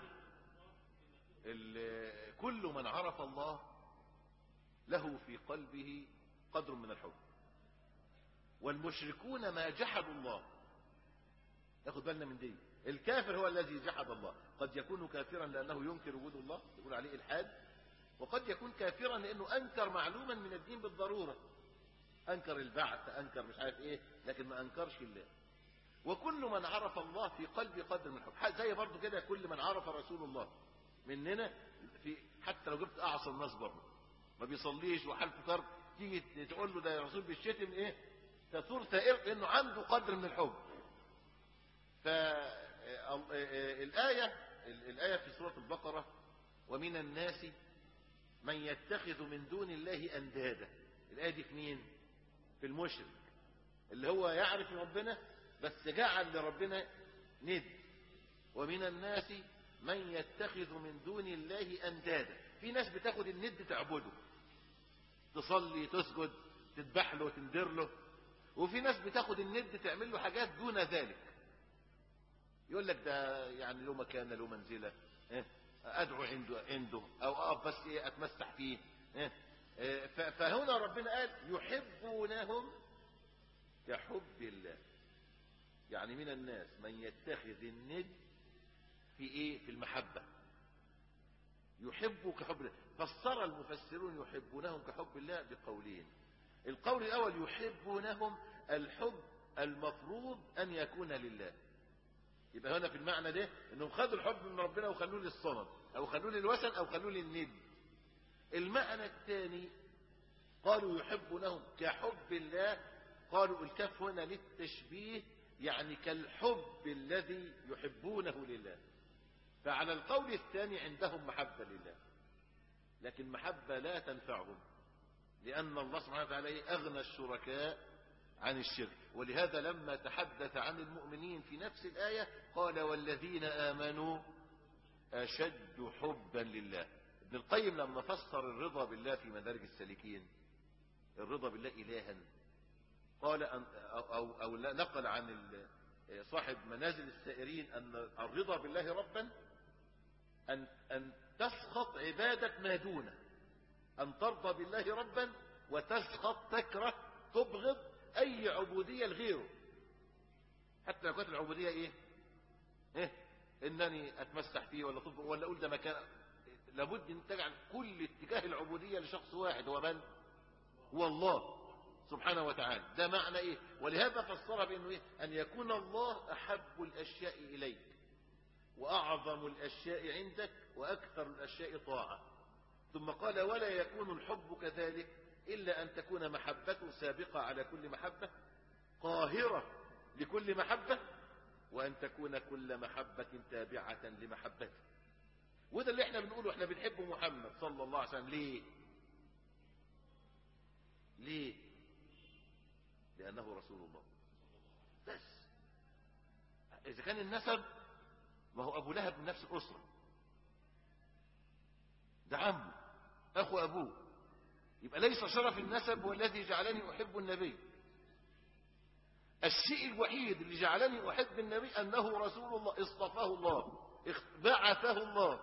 Speaker 1: كل من عرف الله له في قلبه قدر من الحب. والمشركون ما جحدوا الله، ياخد بالنا من دي. الكافر هو الذي جحد الله، قد يكون كافرا لأنه ينكر وجود الله يقول عليه إلحاد، وقد يكون كافرا لأنه أنكر معلوما من الدين بالضرورة، أنكر البعث، أنكر مش عارف إيه، لكن ما أنكرش الله. وكل من عرف الله في قلبه قدر من الحب، زي برضو كده كل من عرف رسول الله مننا في، حتى لو جبت أعصى الناس برضو ما بيصليش وحالته كرب، تيجي تقول له ده يا رسول بالشتم إيه، تثور ثائر إنه عنده قدر من الحب. فالآية الآية في سورة البقرة ومن الناس من يتخذ من دون الله أندادا، الآية دي في مين؟ في المشرك اللي هو يعرف ربنا بس جعل لربنا ند. ومن الناس من يتخذ من دون الله أندادا، في ناس بتاخد الند تعبده، تصلي تسجد تذبح له تندر له. وفي ناس بتاخد الند تعمل له حاجات دون ذلك، يقول لك ده يعني له مكانه له منزله، إيه؟ ادعو عنده عنده او اقف بس ايه اتمسح فيه، إيه؟ إيه؟ فهنا ربنا قال يحبونهم كحب الله. يعني من الناس من يتخذ الند في ايه؟ في المحبه، يحبوا كحب الله. فسر المفسرون يحبونهم كحب الله بقولين. القول الاول يحبونهم الحب المفروض ان يكون لله، يبقى هنا في المعنى ده انهم خدوا الحب من ربنا وخلوه للصنم او خلوه للوثن او خلوه للند. المعنى الثاني قالوا يحبونهم كحب الله، قالوا الكاف هنا للتشبيه، يعني كالحب الذي يحبونه لله. فعلى القول الثاني عندهم محبة لله، لكن محبة لا تنفعهم، لأن الله سبحانه وتعالى أغنى الشركاء عن الشرك. ولهذا لما تحدث عن المؤمنين في نفس الآية قال والذين آمنوا أشد حبا لله. ابن القيم لما فسر الرضا بالله في مدارج السالكين، الرضا بالله إلها، قال أن أو, أو, أو نقل عن صاحب منازل السائرين أن الرضا بالله ربا أن, أن تسخط عبادة ما دونه، أن ترضى بالله ربا وتسخط تكره تبغض أي عبودية لغيره، حتى لو كانت العبودية إيه؟ إيه؟ إنني أتمسح فيه ولا طب ولا أقول ده مكان. لابد أن تجعل كل اتجاه العبودية لشخص واحد، هو من؟ هو الله سبحانه وتعالى. ده معنى إيه؟ ولهذا فسرها بأنه إيه؟ أن يكون الله أحب الأشياء إليك وأعظم الأشياء عندك وأكثر الأشياء طاعة. ثم قال ولا يكون الحب كذلك إلا أن تكون محبته سابقة على كل محبة قاهرة لكل محبة، وأن تكون كل محبة تابعة لمحبته. وده اللي احنا بنقوله، احنا بنحب محمد صلى الله عليه وسلم. ليه؟ ليه؟ لأنه رسول الله بس. إذا كان النسب، ما هو أبو لهب من نفس الأسرة، ده عمه أخو أبوه، يبقى ليس شرف النسب هو الذي جعلني أحب النبي. الشيء الوحيد اللي جعلني أحب النبي أنه رسول الله، اصطفاه الله، بعثه الله.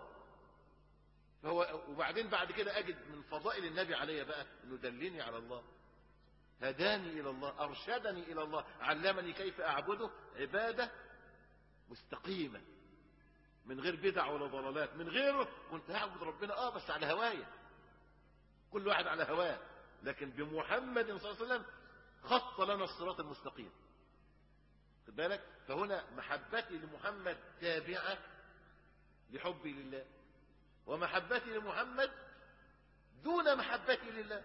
Speaker 1: فهو وبعدين بعد كده أجد من فضائل النبي علي بقى أنه دلني على الله، هداني إلى الله، أرشدني إلى الله، علمني كيف أعبده عبادة مستقيمة من غير بدع ولا ضلالات. من غيره كنت هعبد ربنا اه بس على هواية، كل واحد على هواه، لكن بمحمد صلى الله عليه وسلم خط لنا الصراط المستقيم. خد بالك؟ فهنا محبتي لمحمد تابعة لحبي لله، ومحبتي لمحمد دون محبتي لله.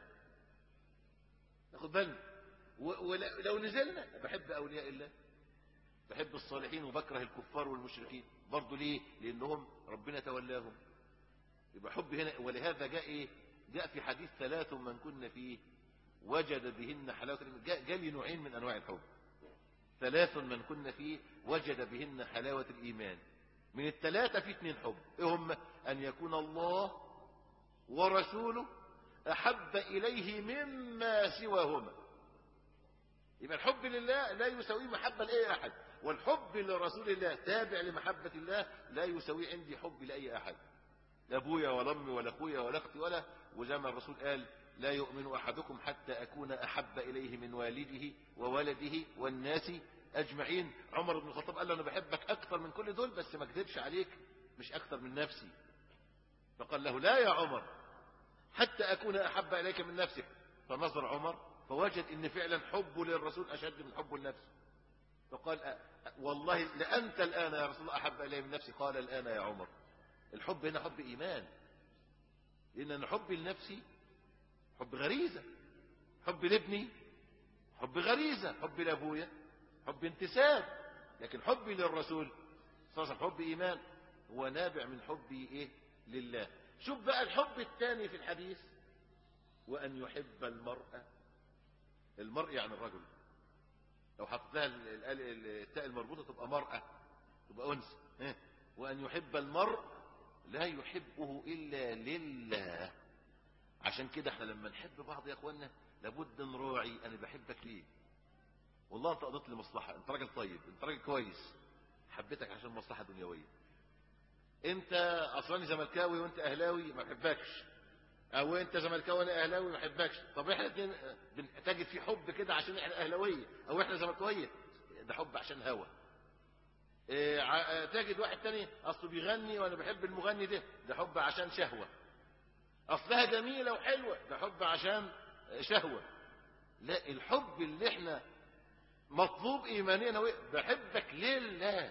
Speaker 1: خد بالك؟ ولو نزلنا بحب أولياء الله، بحب الصالحين وبكره الكفار والمشركين برضو. ليه؟ لأنهم ربنا تولاهم، يبقى حب هنا. ولهذا جاء إيه؟ جاء في حديث ثلاث من كن فيه وجد بهن حلاوة الإيمان. جاء, جاء لي نوعين من أنواع الحب، ثلاث من كن فيه وجد بهن حلاوة الإيمان. من الثلاثة في اثنين حب، إيه هم؟ أن يكون الله ورسوله أحب إليه مما سواهما. يبقى الحب لله لا يساوي محبة لأي أحد، والحب لرسول الله تابع لمحبة الله لا يساوي عندي حب لأي أحد، لا أبويا ولا أمي ولا أخويا ولا أختي ولا. وزي ما الرسول قال لا يؤمن أحدكم حتى أكون أحب إليه من والده وولده والناس أجمعين. عمر بن الخطاب قال له أنا بحبك أكثر من كل دول، بس ما أكذبش عليك مش أكثر من نفسي. فقال له لا يا عمر حتى أكون أحب إليك من نفسك. فنظر عمر فوجد إن فعلا حبه للرسول أشد من حبه لنفسه، فقال والله لأنت الآن يا رسول الله أحب إلي من نفسي. قال الآن يا عمر. الحب هنا حب إيمان، لأن أنا حبي لنفسي حب غريزة، حب لابني حب غريزة، حب لأبويا حب انتساب، لكن حبي للرسول صلى الله عليه وسلم حب إيمان، هو نابع من حبي إيه؟ لله. شوف بقى الحب الثاني في الحديث، وأن يحب المرأة، المرء يعني الرجل، لو حطيت لها التاء المربوطة تبقى مرأة، تبقى أنثى. وأن يحب المرء لا يحبه إلا لله. عشان كده احنا لما نحب بعض يا اخوانا لابد نراعي انا بحبك ليه. والله انت قضيت لي مصلحة، انت راجل طيب، انت راجل كويس، حبيتك عشان مصلحة دنيوية. انت اصلا زملكاوي وانت اهلاوي ما بحبكش، او انت زملكاوي وانا اهلاوي ما بحبكش. طب احنا تجد في حب كده عشان احنا اهلاويه او احنا زملكاويه، ده حب عشان هوى. اه تجد واحد تاني اصله بيغني وانا بحب المغني ده، ده حب عشان شهوة. اصلها جميلة وحلوة، ده حب عشان شهوة. لا، الحب اللي احنا مطلوب ايمانيا هو بحبك لله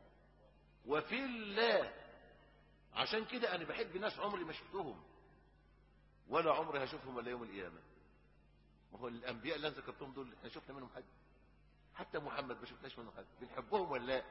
Speaker 1: وفي الله. عشان كده انا بحب ناس عمري ما شفتهم ولا عمري هشوفهم الا يوم القيامة. ما هو الانبياء اللي انا ذكرتهم دول احنا شفنا منهم حد؟ حتى محمد ما شفناش منهم حد. بنحبهم ولا لا؟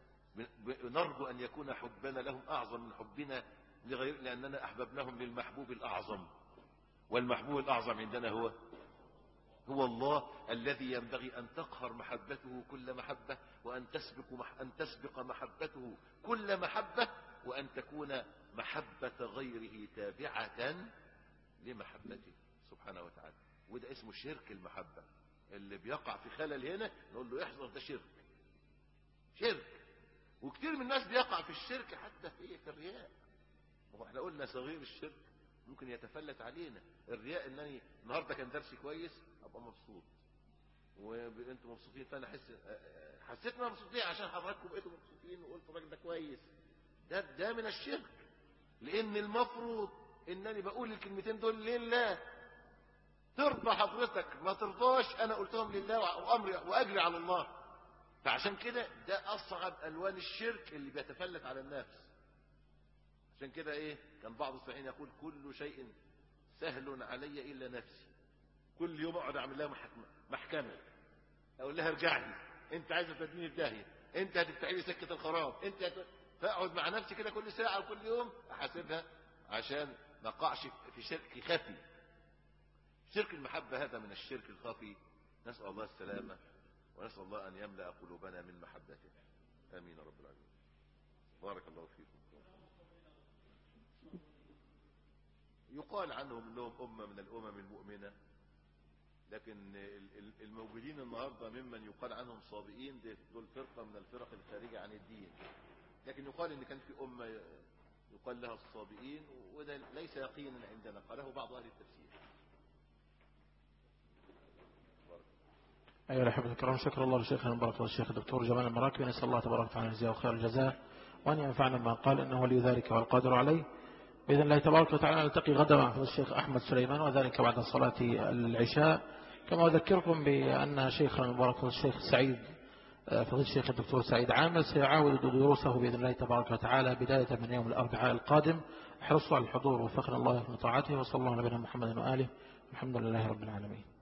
Speaker 1: نرجو ان يكون حبنا لهم اعظم من حبنا لغير، لاننا احببناهم للمحبوب الاعظم، والمحبوب الاعظم عندنا هو هو الله الذي ينبغي ان تقهر محبته كل محبة، وان تسبق مح... ان تسبق محبته كل محبة، وان تكون محبة غيره تابعة لمحبته سبحانه وتعالى. وده اسمه شرك المحبة. اللي بيقع في خلل هنا نقول له احذر، ده شرك. شرك. وكتير من الناس بيقع في الشرك حتى في في الرياء. هو احنا قلنا صغير الشرك ممكن يتفلت علينا. الرياء انني النهارده كان درسي كويس ابقى مبسوط وانتم مبسوطين، فانا احس حسيت ان انا مبسوطين عشان حضراتكم بقيتوا مبسوطين وقلت الراجل ده كويس. ده ده من الشرك، لان المفروض انني بقول الكلمتين دول لله. ترضى حضرتك ما ترضاش انا قلتهم لله وامري واجري على الله. فعشان كده ده اصعب الوان الشرك اللي بيتفلت على النفس. عشان كده ايه كان بعض الصالحين يقول كل شيء سهل علي الا نفسي. كل يوم اقعد اعمل لها محكمه، اقول لها ارجعي، انت عايزه توديني في داهيه، انت هتفتحي لي سكه الخراب، انت هت... فاقعد مع نفسي كده كل ساعه وكل يوم احاسبها عشان ما اقعش في شرك خفي. شرك المحبه هذا من الشرك الخفي. نسال الله السلامه ونسال الله ان يملا قلوبنا من محبته. امين رب العالمين. بارك الله فيكم. يقال عنهم انهم امه من الامم المؤمنه، لكن الموجودين النهارده ممن يقال عنهم صابئين دول فرقه من الفرق الخارجه عن الدين. لكن يقال ان كان في امه يقال لها الصابئين، وده ليس يقينا عندنا، قاله بعض اهل التفسير.
Speaker 2: أيها الأحبة الكرام، شكر الله لشيخنا المبارك والشيخ الدكتور جمال المراكبي. نسأل الله تبارك وتعالى أن يجزيه خير الجزاء وأن ينفعنا ما قال، إنه ولي ذلك والقادر عليه. بإذن الله تبارك وتعالى نلتقي غدا مع فضيلة الشيخ أحمد سليمان، وذلك بعد صلاة العشاء. كما أذكركم بأن شيخنا المبارك والشيخ سعيد فضيلة الشيخ الدكتور سعيد عامر سيعاود دروسه بإذن الله تبارك وتعالى بداية من يوم الأربعاء القادم. احرصوا على الحضور وفقنا الله في طاعته. وصلى الله على نبينا محمد وآله. الحمد لله رب العالمين.